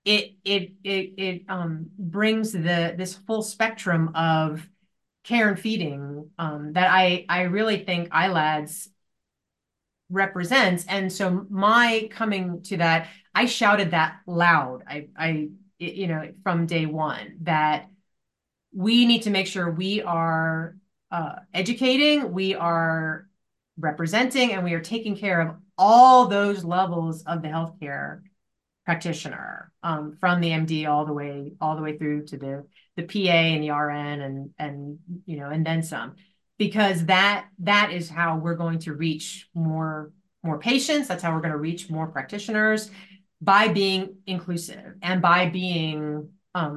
it brings this full spectrum of care and feeding that I really think iLads represents. And so my coming to that, I shouted that loud. I from day one, that we need to make sure we are educating, we are representing, and we are taking care of all those levels of the healthcare practitioner, from the MD all the way through to the PA and the RN and then some, because that is how we're going to reach more patients. That's how we're going to reach more practitioners, by being inclusive and by being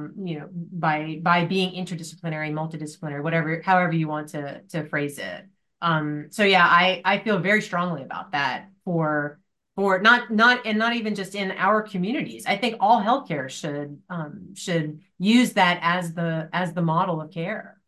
by being interdisciplinary, multidisciplinary, however you want to phrase it. So yeah, I feel very strongly about that for not even just in our communities. I think all healthcare should use that as the model of care.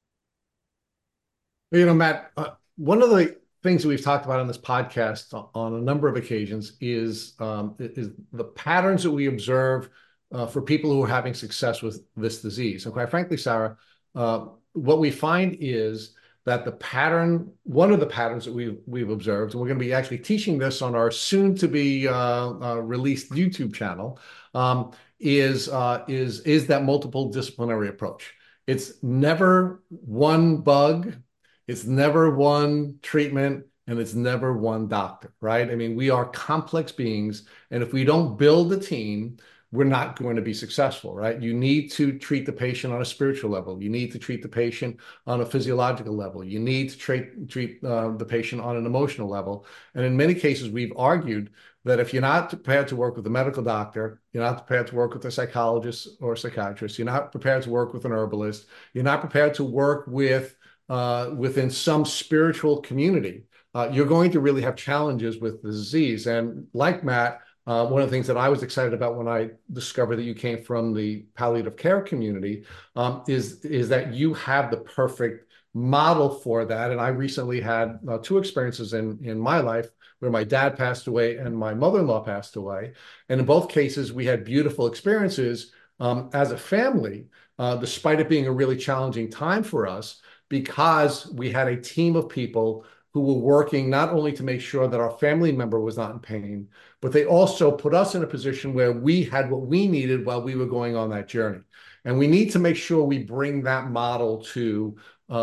Matt, one of the things that we've talked about on this podcast on a number of occasions is the patterns that we observe for people who are having success with this disease. And quite frankly, Sarah, what we find is that one of the patterns that we've observed, and we're going to be actually teaching this on our soon-to-be released YouTube channel, is that multiple disciplinary approach. It's never one bug, it's never one treatment, and it's never one doctor, right? I mean, we are complex beings, and if we don't build a team, we're not going to be successful, right? You need to treat the patient on a spiritual level. You need to treat the patient on a physiological level. You need to treat the patient on an emotional level. And in many cases, we've argued that if you're not prepared to work with a medical doctor, you're not prepared to work with a psychologist or a psychiatrist, you're not prepared to work with an herbalist, you're not prepared to work within some spiritual community, you're going to really have challenges with the disease. And like Matt, one of the things that I was excited about when I discovered that you came from the palliative care community is that you have the perfect model for that. And I recently had two experiences in my life where my dad passed away and my mother-in-law passed away. And in both cases, we had beautiful experiences as a family, despite it being a really challenging time for us, because we had a team of people who were working not only to make sure that our family member was not in pain, but they also put us in a position where we had what we needed while we were going on that journey. And we need to make sure we bring that model to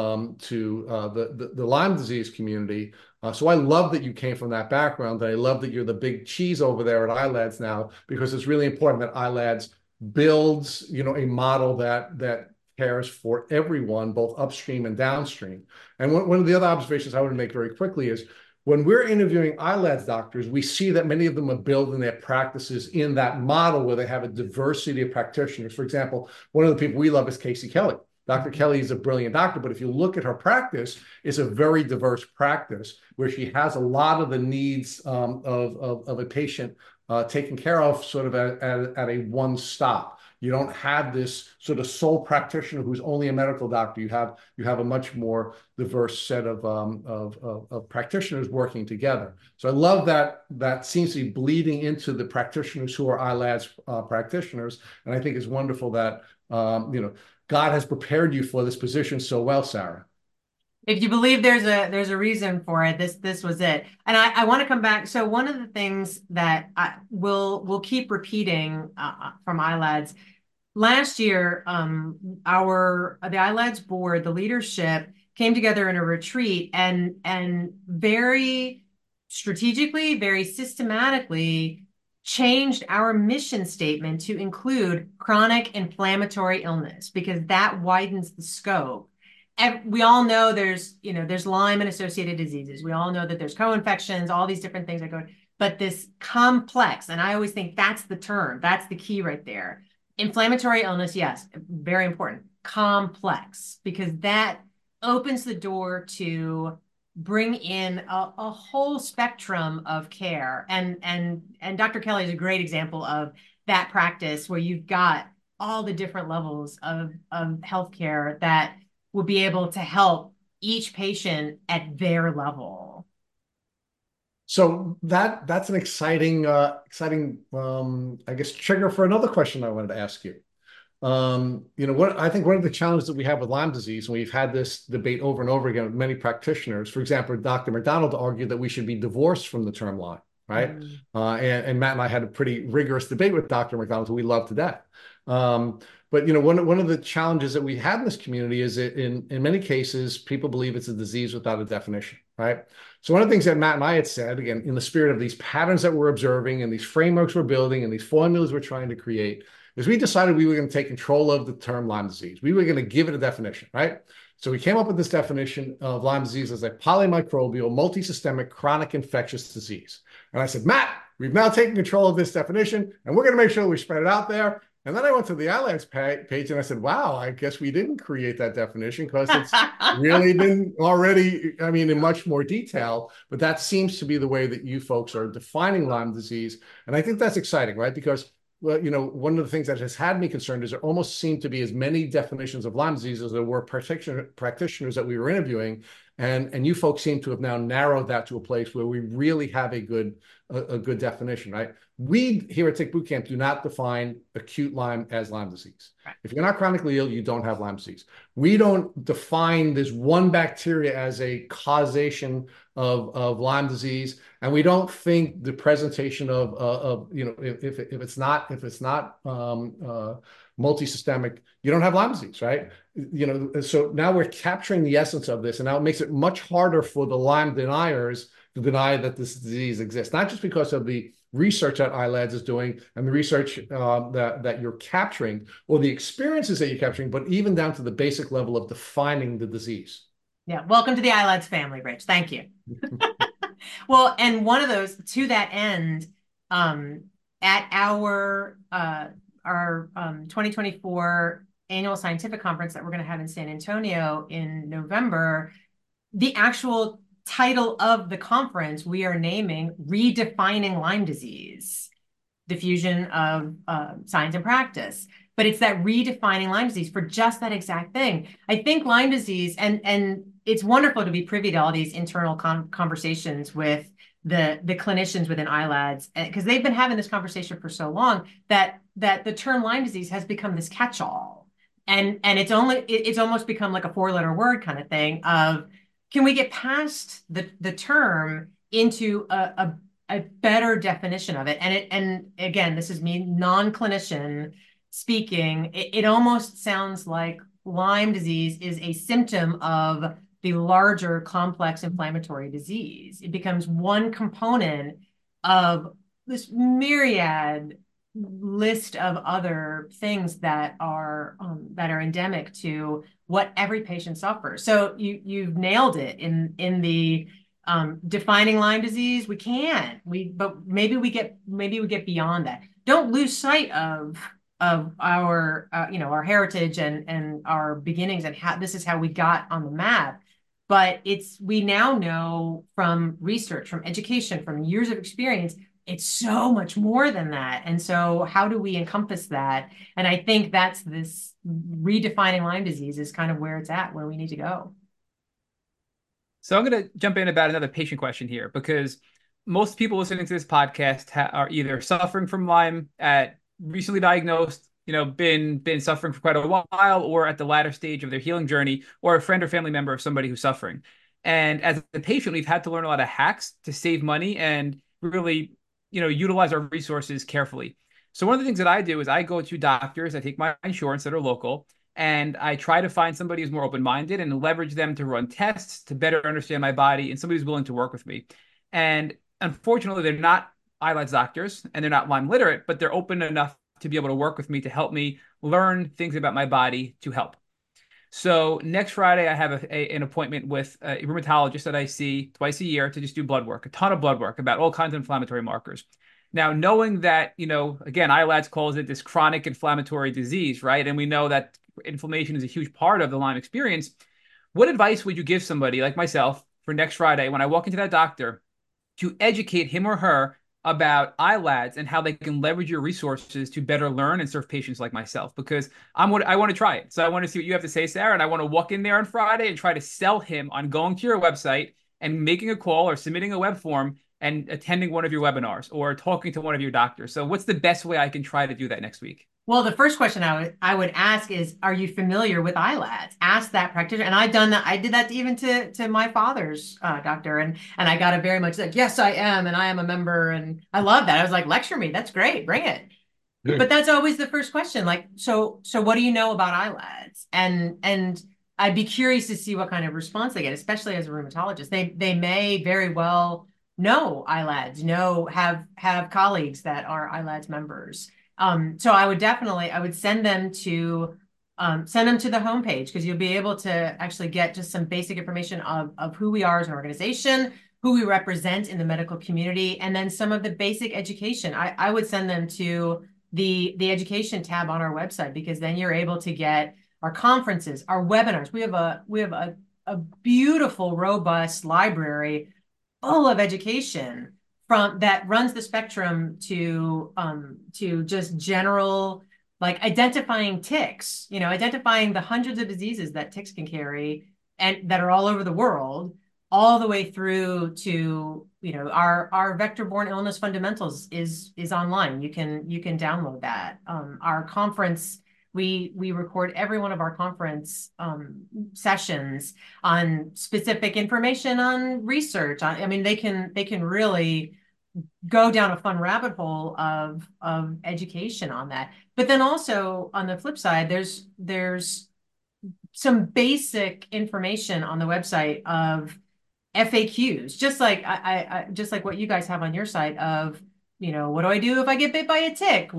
the Lyme disease community. So I love that you came from that background. And I love that you're the big cheese over there at ILADS now, because it's really important that ILADS builds, a model that cares for everyone, both upstream and downstream. And one of the other observations I want to make very quickly is when we're interviewing ILADS doctors, we see that many of them are building their practices in that model where they have a diversity of practitioners. For example, one of the people we love is Casey Kelly. Dr. Kelly is a brilliant doctor, but if you look at her practice, it's a very diverse practice where she has a lot of the needs of a patient taken care of sort of at a one stop. You don't have this sort of sole practitioner who's only a medical doctor. You have a much more diverse set of practitioners working together. So I love that seems to be bleeding into the practitioners who are ILADS practitioners, and I think it's wonderful that God has prepared you for this position so well, Sarah.
If you believe there's a reason for it, this was it. And I want to come back. So one of the things that we'll keep repeating from ILADS, last year, the ILADS board, the leadership came together in a retreat and very strategically, very systematically changed our mission statement to include chronic inflammatory illness, because that widens the scope. And we all know there's Lyme and associated diseases. We all know that there's co-infections, all these different things that go, but this complex, and I always think that's the term, that's the key right there. Inflammatory illness, yes, very important. Complex, because that opens the door to bring in a whole spectrum of care. And Dr. Kelly is a great example of that practice where you've got all the different levels of healthcare that will be able to help each patient at their level.
So that's an exciting, I guess, trigger for another question I wanted to ask you. I think one of the challenges that we have with Lyme disease, and we've had this debate over and over again with many practitioners, for example, Dr. McDonald argued that we should be divorced from the term Lyme, right? And Matt and I had a pretty rigorous debate with Dr. McDonald, who we love to death. But one of the challenges that we have in this community is that in many cases, people believe it's a disease without a definition, right? So one of the things that Matt and I had said, again, in the spirit of these patterns that we're observing and these frameworks we're building and these formulas we're trying to create, is we decided we were going to take control of the term Lyme disease. We were going to give it a definition, right? So we came up with this definition of Lyme disease as a polymicrobial, multisystemic, chronic infectious disease. And I said, Matt, we've now taken control of this definition, and we're going to make sure we spread it out there. And then I went to the ILADS page and I said, wow, I guess we didn't create that definition because it's really been already, in much more detail. But that seems to be the way that you folks are defining Lyme disease. And I think that's exciting, right? Because one of the things that has had me concerned is there almost seemed to be as many definitions of Lyme disease as there were practitioners that we were interviewing. And you folks seem to have now narrowed that to a place where we really have a good definition, right? We here at Tick Bootcamp do not define acute Lyme as Lyme disease. Right. If you're not chronically ill, you don't have Lyme disease. We don't define this one bacteria as a causation of Lyme disease, and we don't think the presentation of if it's not multisystemic, you don't have Lyme disease, right? So now we're capturing the essence of this, and now it makes it much harder for the Lyme deniers to deny that this disease exists, not just because of the research that ILADS is doing and the research that you're capturing or the experiences that you're capturing, but even down to the basic level of defining the disease.
Yeah, welcome to the ILADS family, Rich. Thank you. Well, and one of those, to that end, at our 2024 annual scientific conference that we're going to have in San Antonio in November, the actual title of the conference we are naming Redefining Lyme Disease, the fusion of science and practice. but it's that redefining Lyme disease for just that exact thing. I think Lyme disease, and it's wonderful to be privy to all these internal conversations with the clinicians within ILADS, because they've been having this conversation for so long that the term Lyme disease has become this catch-all, and it's almost become like a four-letter word kind of thing of, can we get past the term into a better definition of it? And again, this is me, non-clinician speaking. It almost sounds like Lyme disease is a symptom of the larger complex inflammatory disease. It becomes one component of this myriad list of other things that are endemic to what every patient suffers. So you've nailed it in the defining Lyme disease. But maybe we get beyond that. Don't lose sight of our our heritage and our beginnings, and how this is how we got on the map. But we now know from research, from education, from years of experience, it's so much more than that. And so how do we encompass that? And I think that's this redefining Lyme disease is kind of where it's at, where we need to go.
So I'm going to jump in about another patient question here, because most people listening to this podcast are either suffering from Lyme, recently diagnosed, been suffering for quite a while, or at the latter stage of their healing journey, or a friend or family member of somebody who's suffering. And as a patient, we've had to learn a lot of hacks to save money and really, utilize our resources carefully. So one of the things that I do is I go to doctors, I take my insurance that are local, and I try to find somebody who's more open-minded and leverage them to run tests to better understand my body, and somebody who's willing to work with me. And unfortunately, they're not ILADS doctors and they're not Lyme literate, but they're open enough to be able to work with me to help me learn things about my body to help. So next Friday, I have an appointment with a rheumatologist that I see twice a year to just do blood work, a ton of blood work about all kinds of inflammatory markers. Now, knowing that, again, ILADS calls it this chronic inflammatory disease, right? And we know that inflammation is a huge part of the Lyme experience. What advice would you give somebody like myself for next Friday when I walk into that doctor to educate him or her about ILADS and how they can leverage your resources to better learn and serve patients like myself? Because I want to try it. So I want to see what you have to say, Sarah, and I want to walk in there on Friday and try to sell him on going to your website and making a call or submitting a web form and attending one of your webinars or talking to one of your doctors. So what's the best way I can try to do that next week?
Well, the first question I would ask is, are you familiar with ILADS? Ask that practitioner. And I've done that. I did that even to my father's doctor. And I got a very much like, yes, I am. And I am a member. And I love that. I was like, lecture me. That's great. Bring it. Good. But that's always the first question. Like, so what do you know about ILADS? And I'd be curious to see what kind of response they get, especially as a rheumatologist. They may very well know ILADS, have colleagues that are ILADS members. So I would send them to the homepage, because you'll be able to actually get just some basic information of who we are as an organization, who we represent in the medical community, and then some of the basic education. I would send them to the education tab on our website, because then you're able to get our conferences, our webinars. We have a beautiful, robust library full of education from that runs the spectrum to just general, like identifying ticks, identifying the hundreds of diseases that ticks can carry and that are all over the world, all the way through to, our vector-borne illness fundamentals is online. You can download that. Our conference, we record every one of our conference sessions on specific information on research. They can really go down a fun rabbit hole of education on that. But then also on the flip side, there's some basic information on the website of FAQs, just like what you guys have on your site of, what do I do if I get bit by a tick?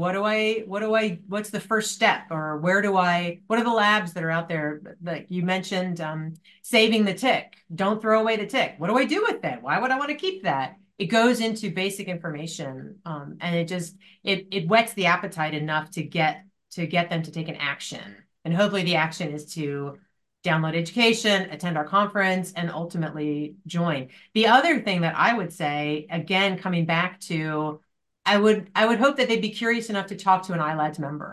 What's the first step? Or what are the labs that are out there? Like you mentioned, saving the tick. Don't throw away the tick. What do I do with it? Why would I want to keep that? It goes into basic information, and it whets the appetite enough to get them to take an action. And hopefully the action is to download education, attend our conference, and ultimately join. The other thing that I would say, again, coming back to, I would hope that they'd be curious enough to talk to an ILADS member.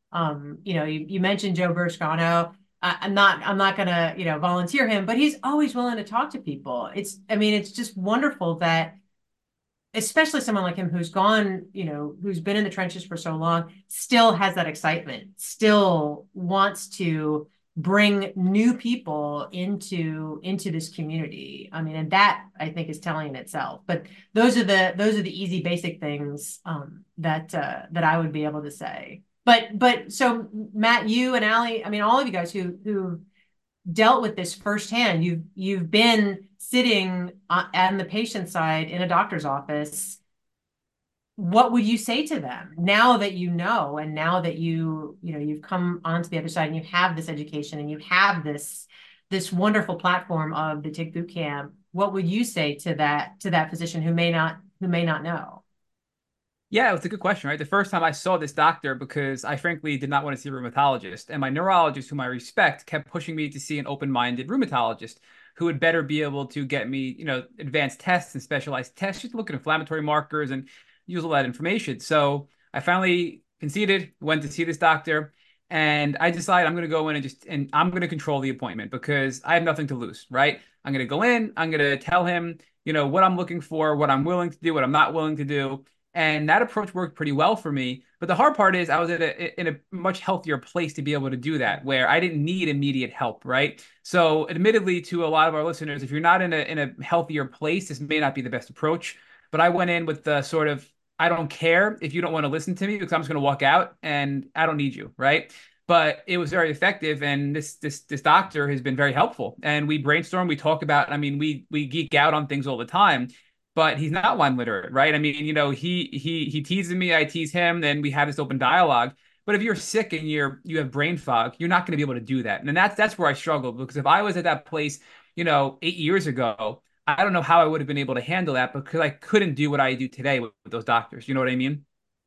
You mentioned Joe Bershkano. I'm not gonna, volunteer him, but he's always willing to talk to people. It's just wonderful that, especially someone like him who's gone, who's been in the trenches for so long, still has that excitement, still wants to bring new people into this community. And that, I think, is telling in itself. But those are the easy, basic things that I would be able to say. But so Matt, you and Allie, all of you guys who dealt with this firsthand. You've been sitting on the patient side in a doctor's office. What would you say to them now that you know, and now that you've come onto the other side and you have this education and you have this wonderful platform of the Tick Boot Camp? What would you say to that physician who may not know?
Yeah, it's a good question, right? The first time I saw this doctor, because I frankly did not want to see a rheumatologist, and my neurologist, whom I respect, kept pushing me to see an open-minded rheumatologist who would better be able to get me, advanced tests and specialized tests, just look at inflammatory markers and use all that information. So I finally conceded, went to see this doctor, and I decided I'm going to go in and I'm going to control the appointment because I have nothing to lose, right? I'm going to go in, I'm going to tell him, what I'm looking for, what I'm willing to do, what I'm not willing to do. And that approach worked pretty well for me. But the hard part is I was in a much healthier place to be able to do that, where I didn't need immediate help, right? So admittedly, to a lot of our listeners, if you're not in a healthier place, this may not be the best approach. But I went in with the sort of, I don't care if you don't want to listen to me because I'm just going to walk out and I don't need you, right? But it was very effective, and this doctor has been very helpful. And we brainstorm, we talk about, we geek out on things all the time, but he's not Lyme literate, right? He teases me, I tease him, then we have this open dialogue. But if you're sick and you have brain fog, you're not going to be able to do that. And that's where I struggled, because if I was at that place, 8 years ago, I don't know how I would have been able to handle that, because I couldn't do what I do today with those doctors. You know what I mean?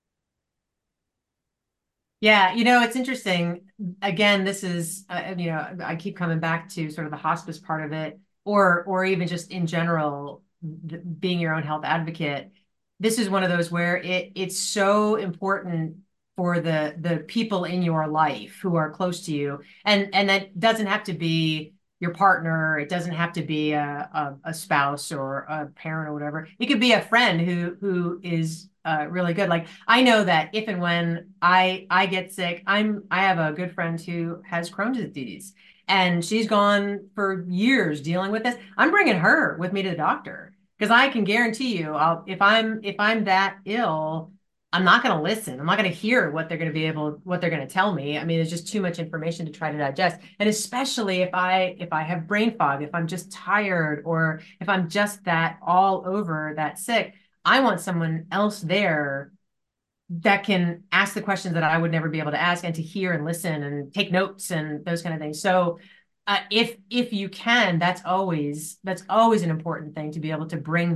Yeah, it's interesting. Again, this is, I keep coming back to sort of the hospice part of it, or even just in general, being your own health advocate. This is one of those where it's so important for the people in your life who are close to you, and that doesn't have to be your partner. It doesn't have to be a spouse or a parent or whatever. It could be a friend who is really good. Like, I know that if and when I get sick, I have a good friend who has Crohn's disease, and she's gone for years dealing with this. I'm bringing her with me to the doctor because I can guarantee you, if I'm that ill, I'm not going to listen. I'm not going to hear what they're going to tell me. There's just too much information to try to digest. And especially if I have brain fog, if I'm just tired, or if I'm just that all over that sick, I want someone else there that can ask the questions that I would never be able to ask, and to hear and listen and take notes and those kind of things. So if you can, that's always an important thing, to be able to bring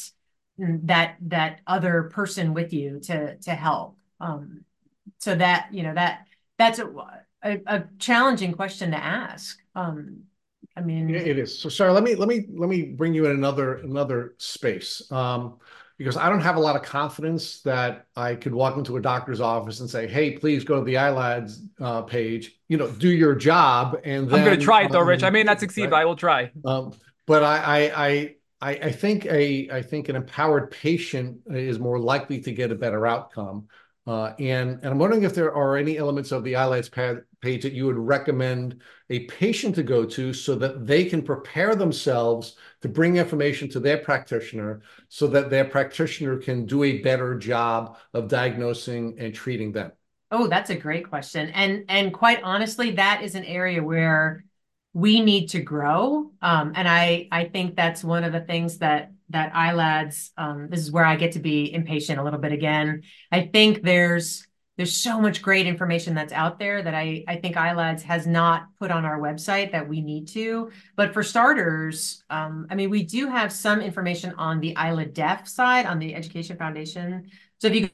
that other person with you to help. So that's a challenging question to ask.
It is. So, Sarah, let me bring you in another space. Because I don't have a lot of confidence that I could walk into a doctor's office and say, "Hey, please go to the iLads page, do your job," and then
I'm going to try it though, Rich. I may not succeed,
right?
but I will try.
But I think an empowered patient is more likely to get a better outcome. And I'm wondering if there are any elements of the iLads page that you would recommend a patient to go to, so that they can prepare themselves to bring information to their practitioner, so that their practitioner can do a better job of diagnosing and treating them.
Oh, that's a great question. And quite honestly, that is an area where we need to grow. And I think that's one of the things that iLads, this is where I get to be impatient a little bit again. I think there's so much great information that's out there that I think iLads has not put on our website that we need to. But for starters, we do have some information on the ILA Deaf side, on the Education Foundation. So if you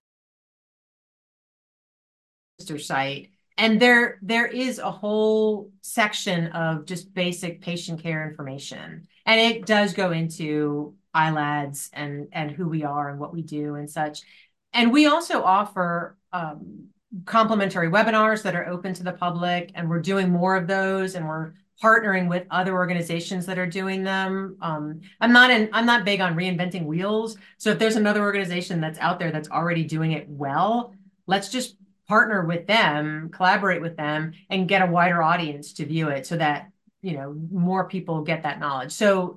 site, and there is a whole section of just basic patient care information, and it does go into iLads and who we are and what we do and such. And we also offer complimentary webinars that are open to the public, and we're doing more of those, and we're partnering with other organizations that are doing them. I'm not big on reinventing wheels. So if there's another organization that's out there that's already doing it well, let's just partner with them, collaborate with them, and get a wider audience to view it so that, more people get that knowledge. So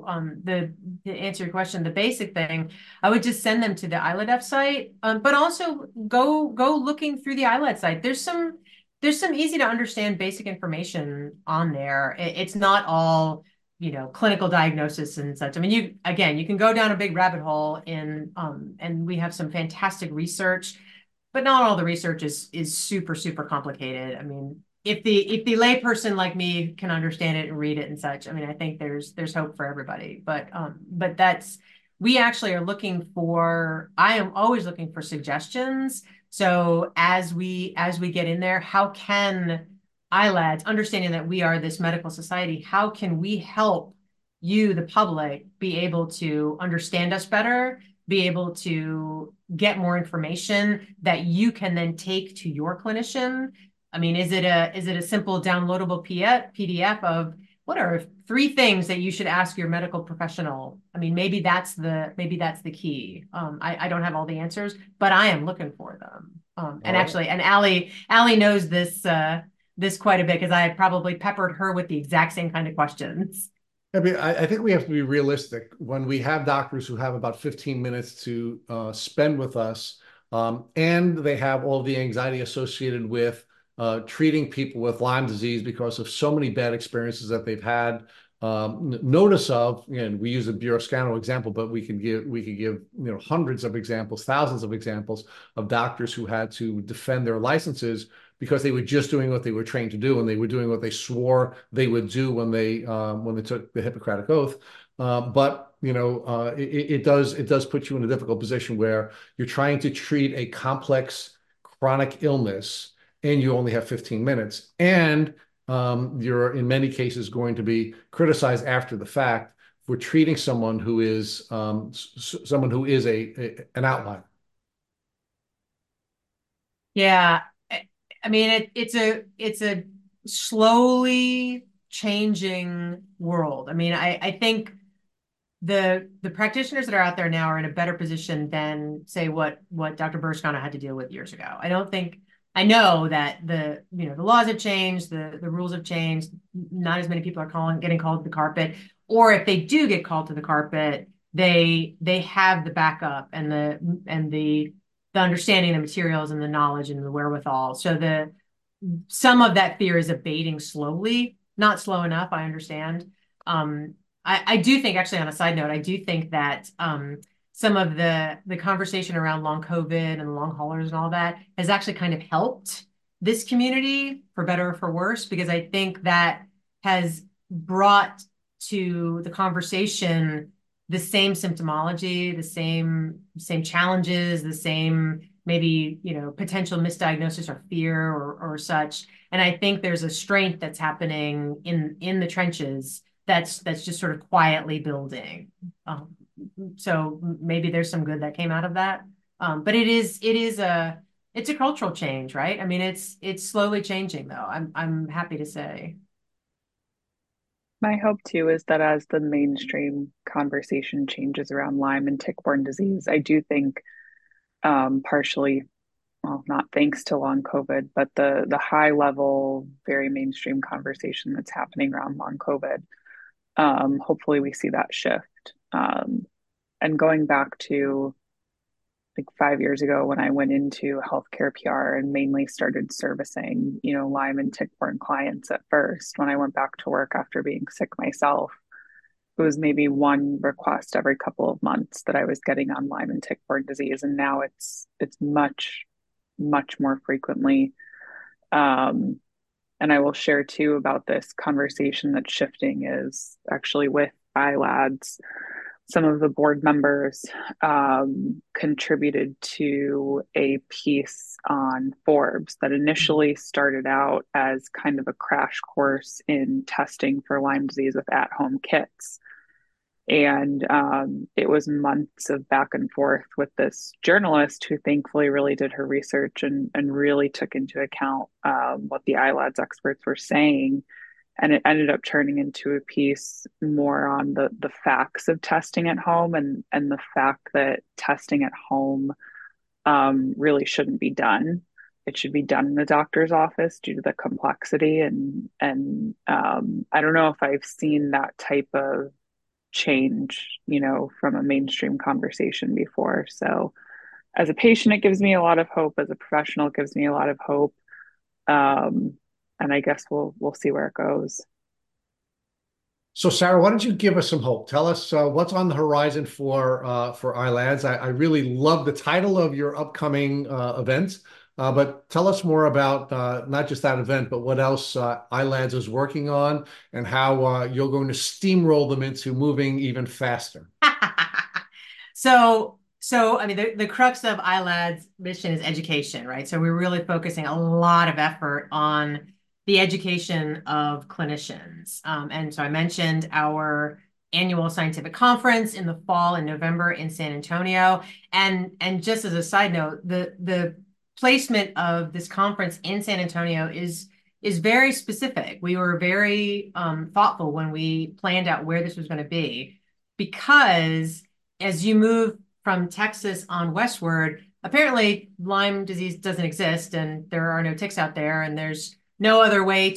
to answer your question, the basic thing, I would just send them to the ILADF site, but also go looking through the ILAD site. There's some easy to understand basic information on there. It's not all, clinical diagnosis and such. I mean, you can go down a big rabbit hole and we have some fantastic research, but not all the research is super, super complicated. I mean, if the layperson like me can understand it and read it and such, I mean, I think there's hope for everybody. But we actually are I am always looking for suggestions. So as we get in there, how can ILADS, understanding that we are this medical society, how can we help you, the public, be able to understand us better, be able to get more information that you can then take to your clinician? I mean, is it a simple downloadable PDF of what are 3 things that you should ask your medical professional? I mean, maybe that's the key. I don't have all the answers, but I am looking for them. And actually, and Allie knows this quite a bit because I probably peppered her with the exact same kind of questions.
I mean, I think we have to be realistic when we have doctors who have about 15 minutes to spend with us, and they have all the anxiety associated with treating people with Lyme disease because of so many bad experiences that they've had notice of. And we use a Bureau Scano example, but we could give hundreds of examples, thousands of examples of doctors who had to defend their licenses because they were just doing what they were trained to do, and they were doing what they swore they would do when they took the Hippocratic Oath. But it does put you in a difficult position where you're trying to treat a complex chronic illness and you only have 15 minutes, and you're in many cases going to be criticized after the fact for treating someone who is an outlier.
Yeah, I mean, it's a slowly changing world. I mean, I think the practitioners that are out there now are in a better position than, say, what Dr. Burskana had to deal with years ago. I know that the laws have changed, the rules have changed. Not as many people are getting called to the carpet, or if they do get called to the carpet, they have the backup and the understanding, the materials and the knowledge and the wherewithal. So some of that fear is abating slowly, not slow enough, I understand. I do think, actually, on a side note, I do think that some of the conversation around long COVID and long haulers and all that has actually kind of helped this community, for better or for worse, because I think that has brought to the conversation the same symptomology, the same challenges, the same maybe potential misdiagnosis or fear or such. And I think there's a strength that's happening in the trenches that's just sort of quietly building. So maybe there's some good that came out of that. But it's a cultural change, right? I mean, it's slowly changing, though. I'm happy to say.
My hope too is that as the mainstream conversation changes around Lyme and tick-borne disease, I do think partially, well, not thanks to long COVID, but the high level, very mainstream conversation that's happening around long COVID. Hopefully we see that shift. And going back to like 5 years ago when I went into healthcare PR and mainly started servicing, Lyme and tick-borne clients at first, when I went back to work after being sick myself, it was maybe one request every couple of months that I was getting on Lyme and tick-borne disease. And now it's much, much more frequently. And I will share too about this conversation that's shifting is actually with ILADS. Some of the board members contributed to a piece on Forbes that initially started out as kind of a crash course in testing for Lyme disease with at-home kits. And it was months of back and forth with this journalist who thankfully really did her research and really took into account what the ILADS experts were saying. And it ended up turning into a piece more on the facts of testing at home and the fact that testing at home really shouldn't be done. It should be done in the doctor's office due to the complexity and I don't know if I've seen that type of change, from a mainstream conversation before. So as a patient, it gives me a lot of hope. As a professional, it gives me a lot of hope. Um, and I guess we'll see where it goes.
So, Sarah, why don't you give us some hope? Tell us what's on the horizon for iLads. I really love the title of your upcoming event, but tell us more about not just that event, but what else iLads is working on and how you're going to steamroll them into moving even faster.
So I mean, the crux of iLad's mission is education, right? So we're really focusing a lot of effort on the education of clinicians. And so I mentioned our annual scientific conference in the fall in November in San Antonio. And just as a side note, the placement of this conference in San Antonio is very specific. We were very thoughtful when we planned out where this was going to be, because as you move from Texas on westward, apparently Lyme disease doesn't exist, and there are no ticks out there, and there's no other way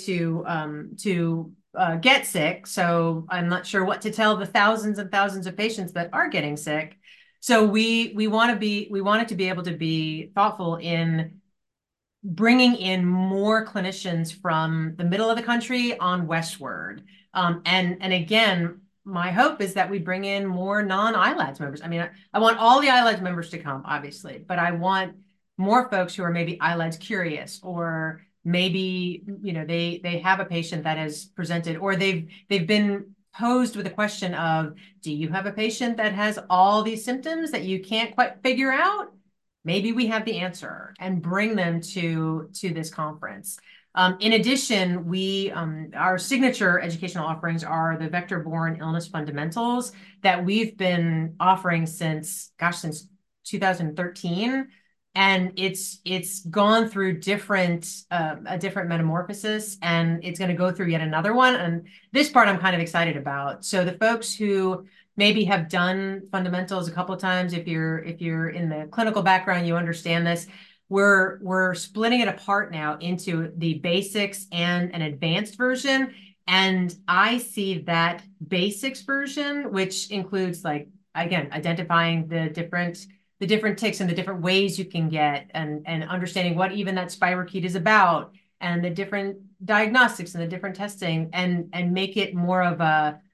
to get sick. So I'm not sure what to tell the thousands and thousands of patients that are getting sick. So we wanted to be able to be thoughtful in bringing in more clinicians from the middle of the country on westward. And again, my hope is that we bring in more non-iLads members. I mean, I want all the iLads members to come, obviously, but I want more folks who are maybe iLads curious, or maybe, they have a patient that has presented, or they've been posed with a question of, do you have a patient that has all these symptoms that you can't quite figure out? Maybe we have the answer, and bring them to this conference. In addition, our signature educational offerings are the vector-borne illness fundamentals that we've been offering since 2013. And it's gone through a different metamorphosis, and it's going to go through yet another one. And this part I'm kind of excited about. So the folks who maybe have done fundamentals a couple of times, if you're in the clinical background, you understand this. We're splitting it apart now into the basics and an advanced version. And I see that basics version, which includes, like, again, identifying the different ticks and the different ways you can get, and understanding what even that spirochete is about, and the different diagnostics and the different testing, and make it more of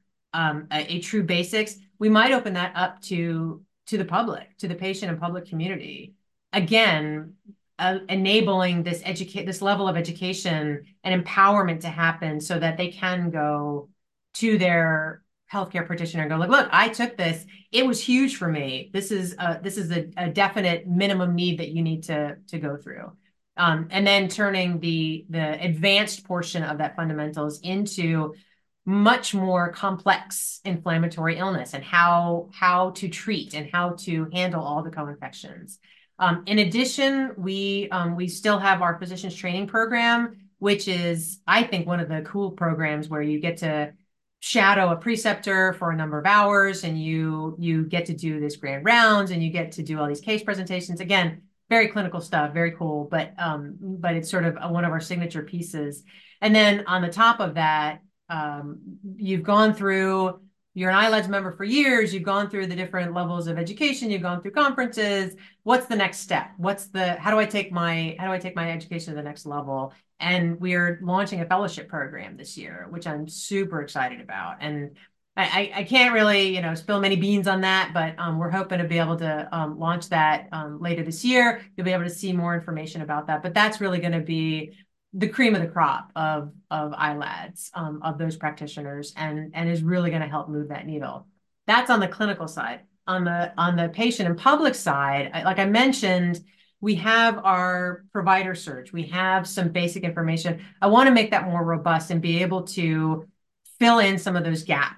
a true basics. We might open that up to the public, to the patient and public community. Again, enabling this level of education and empowerment to happen, so that they can go to their healthcare practitioner and go, look, I took this. It was huge for me. This is a definite minimum need that you need to go through. And then turning the advanced portion of that fundamentals into much more complex inflammatory illness, and how to treat and how to handle all the co-infections. In addition, we still have our physicians training program, which is, I think, one of the cool programs where you get to shadow a preceptor for a number of hours, and you get to do this grand rounds, and you get to do all these case presentations. Again, very clinical stuff, very cool, but it's sort of one of our signature pieces. And then on the top of that, you've gone through, you're an iLads member for years, you've gone through the different levels of education, you've gone through conferences. What's the next step? How do I take my education to the next level? And we're launching a fellowship program this year, which I'm super excited about. And I can't really, spill many beans on that, but we're hoping to be able to launch that later this year. You'll be able to see more information about that. But that's really going to be the cream of the crop of iLads, of those practitioners, and is really going to help move that needle. That's on the clinical side. On the patient and public side, like I mentioned, we have our provider search. We have some basic information. I want to make that more robust and be able to fill in some of those gaps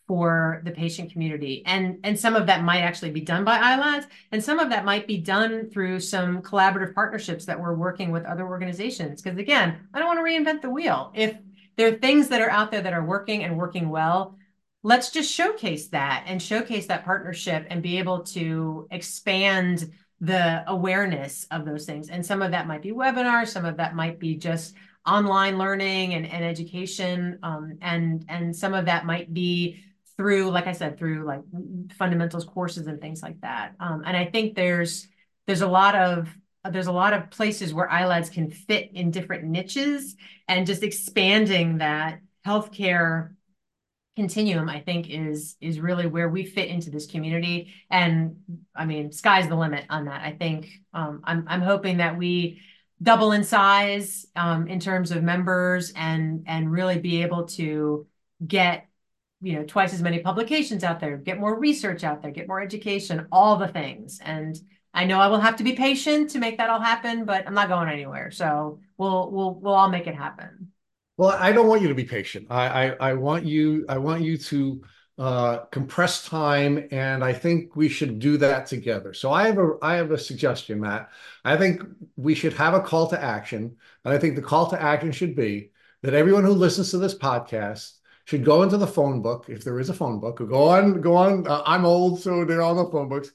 for the patient community. And some of that might actually be done by ILADS, and some of that might be done through some collaborative partnerships that we're working with other organizations. Because again, I don't want to reinvent the wheel. If there are things that are out there that are working and working well, let's just showcase that and showcase that partnership and be able to expand the awareness of those things. And some of that might be webinars, some of that might be just online learning and education, and some of that might be through, like I said, through like fundamentals courses and things like that. And I think there's a lot of places where ILADS can fit in different niches, and just expanding that healthcare continuum, I think, is really where we fit into this community. And I mean, sky's the limit on that. I think I'm hoping that we double in size in terms of members, and really be able to get twice as many publications out there, get more research out there, get more education, all the things. And I know I will have to be patient to make that all happen, but I'm not going anywhere. So we'll all make it happen.
Well, I don't want you to be patient. I want you to compress time, and I think we should do that together. So I have a suggestion, Matt. I think we should have a call to action, and I think the call to action should be that everyone who listens to this podcast should go into the phone book, if there is a phone book, or go on. I'm old, so they're on the phone books,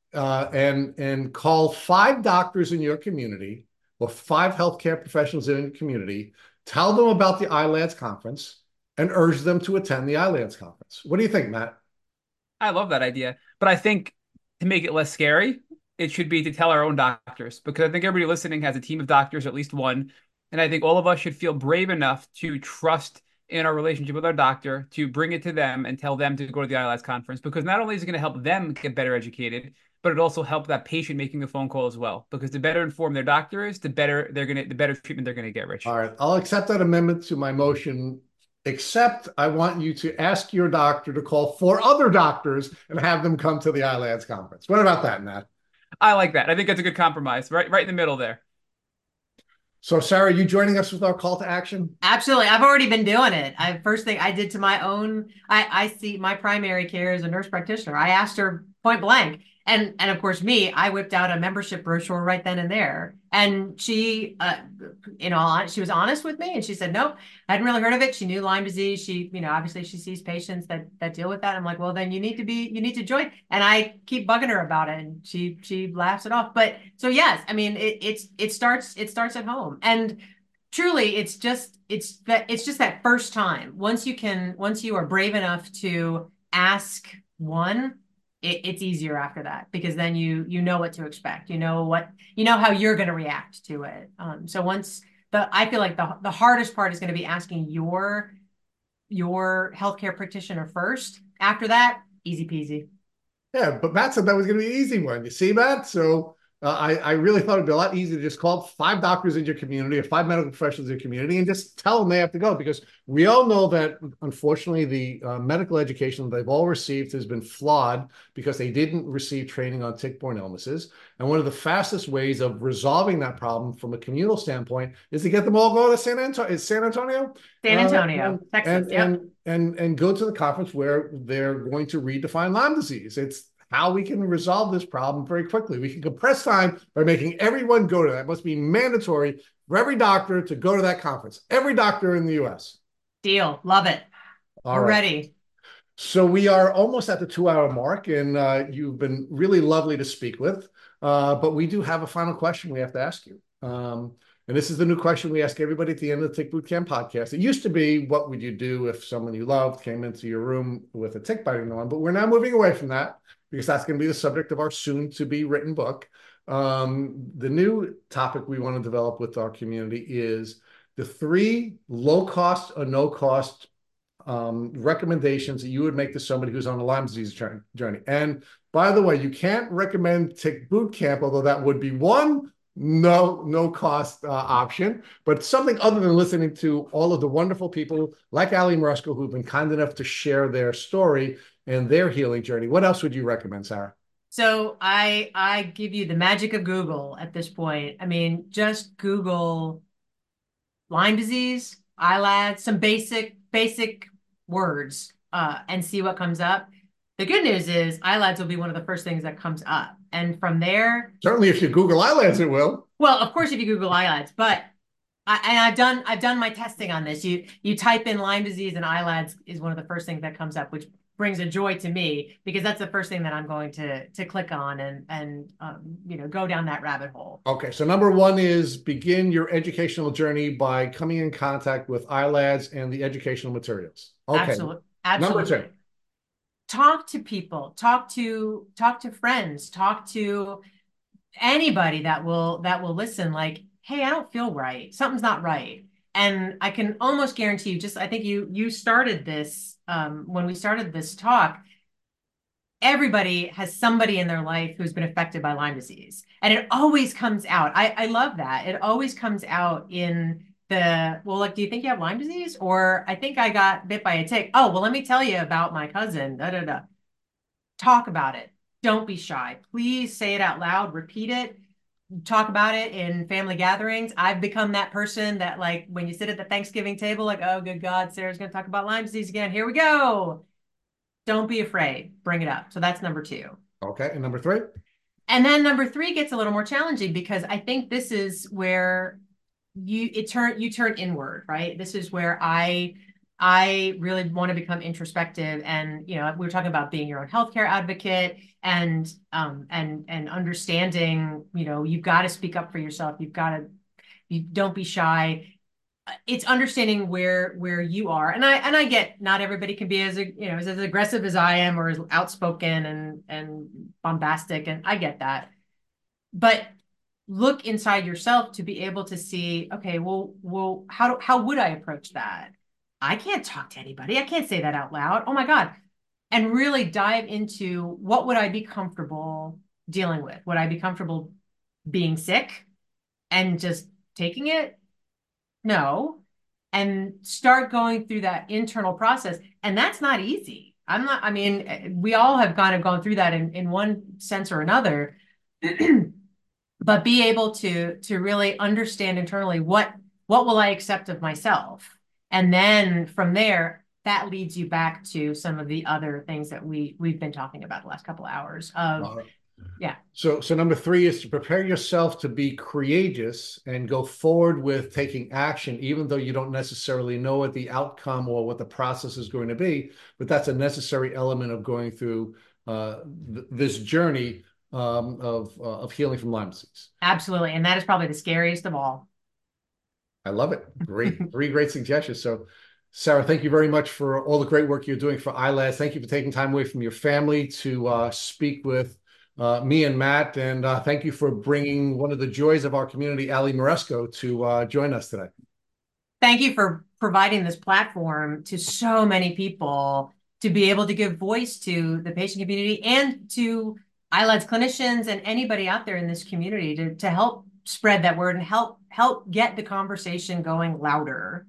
and call 5 doctors in your community or 5 healthcare professionals in your community. Tell them about the ILADS conference and urge them to attend the ILADS conference. What do you think, Matt?
I love that idea. But I think to make it less scary, it should be to tell our own doctors, because I think everybody listening has a team of doctors, at least one. And I think all of us should feel brave enough to trust in our relationship with our doctor, to bring it to them and tell them to go to the ILADS conference, because not only is it going to help them get better educated, but it also help that patient making the phone call as well. Because the better informed their doctor is, the better treatment they're gonna get, Rich.
All right, I'll accept that amendment to my motion, except I want you to ask your doctor to call 4 other doctors and have them come to the ILADS conference. What about that, Matt?
I like that. I think that's a good compromise, right in the middle there.
So, Sarah, you joining us with our call to action?
Absolutely. I've already been doing it. First thing I did to my own, I see my primary care as a nurse practitioner. I asked her point blank. And of course, I whipped out a membership brochure right then and there. And she, she was honest with me, and she said, nope, I hadn't really heard of it. She knew Lyme disease. She, obviously she sees patients that deal with that. I'm like, well, then you need to join. And I keep bugging her about it, and she laughs it off. But so yes, I mean, it starts at home. And truly, it's just that first time. Once you are brave enough to ask one, it's easier after that, because then you know what to expect. You know how you're going to react to it. So I feel like the hardest part is going to be asking your healthcare practitioner first. After that, easy peasy.
Yeah, but Matt said that was going to be an easy one. You see, Matt? So I really thought it'd be a lot easier to just call 5 doctors in your community or 5 medical professionals in your community and just tell them they have to go, because we all know that, unfortunately, the medical education they've all received has been flawed because they didn't receive training on tick-borne illnesses. And one of the fastest ways of resolving that problem from a communal standpoint is to get them all going to San Antonio. San Antonio,
Texas.
And go to the conference where they're going to redefine Lyme disease. It's how we can resolve this problem very quickly. We can compress time by making everyone go to that. It must be mandatory for every doctor to go to that conference. Every doctor in the U.S.
Deal. Love it. We're ready.
So we are almost at the 2-hour mark, and you've been really lovely to speak with. But we do have a final question we have to ask you. And this is the new question we ask everybody at the end of the Tick Boot Camp podcast. It used to be, what would you do if someone you loved came into your room with a tick biting them? But we're now moving away from that, because that's going to be the subject of our soon-to-be written book. The new topic we want to develop with our community is the 3 low-cost or no-cost recommendations that you would make to somebody who's on a Lyme disease journey. And by the way, you can't recommend Tick Boot Camp, although that would be one no cost option, but something other than listening to all of the wonderful people like Ali Maresco who've been kind enough to share their story and their healing journey. What else would you recommend, Sarah?
So I give you the magic of Google at this point. I mean, just Google Lyme disease, ILADS, some basic words. and see what comes up. The good news is eyelads will be one of the first things that comes up. And from there,
Certainly if you Google eyelads, it will.
well, of course, if you Google eyelads, but I've done my testing on this. You type in Lyme disease and eyelads is one of the first things that comes up, which brings a joy to me because that's the first thing that I'm going to click on and go down that rabbit hole.
Okay, so number one is begin your educational journey by coming in contact with eyelads and the educational materials. Okay.
Absolutely. Absolutely.
Number two.
Talk to people, talk to friends, talk to anybody that will listen, like, hey, I don't feel right. Something's not right. And I can almost guarantee you, I think you started this when we started this talk, everybody has somebody in their life who's been affected by Lyme disease. And it always comes out. I love that. It always comes out in well, like, do you think you have Lyme disease? Or I think I got bit by a tick. Oh, well, let me tell you about my cousin. Da, da, da. Talk about it. Don't be shy. Please say it out loud. Repeat it. Talk about it in family gatherings. I've become that person that, like, when you sit at the Thanksgiving table, like, oh, good God, Sarah's going to talk about Lyme disease again. Here we go. Don't be afraid. Bring it up. So that's number two.
Okay. And number three?
And then number three gets a little more challenging because I think this is where you turn inward, right? This is where I really want to become introspective. And, we were talking about being your own healthcare advocate and understanding, you've got to speak up for yourself. You don't be shy. It's understanding where you are. And I get not everybody can be as aggressive as I am or as outspoken and bombastic. And I get that. But look inside yourself to be able to see, okay, well, how would I approach that? I can't talk to anybody. I can't say that out loud. Oh my God. And really dive into what would I be comfortable dealing with? Would I be comfortable being sick and just taking it? No. And start going through that internal process. And that's not easy. We all have kind of gone through that in one sense or another. But be able to really understand internally what will I accept of myself, and then from there that leads you back to some of the other things that we've been talking about the last couple of hours of yeah.
So number three is to prepare yourself to be courageous and go forward with taking action, even though you don't necessarily know what the outcome or what the process is going to be. But that's a necessary element of going through this journey of healing from Lyme disease.
Absolutely. And that is probably the scariest of all.
I love it. Great. Three great suggestions. So, Sarah, thank you very much for all the great work you're doing for eyelads. Thank you for taking time away from your family to speak with me and Matt. And thank you for bringing one of the joys of our community, Ali Moresco, to join us today.
Thank you for providing this platform to so many people to be able to give voice to the patient community and to eyelads clinicians and anybody out there in this community to help spread that word and help get the conversation going louder.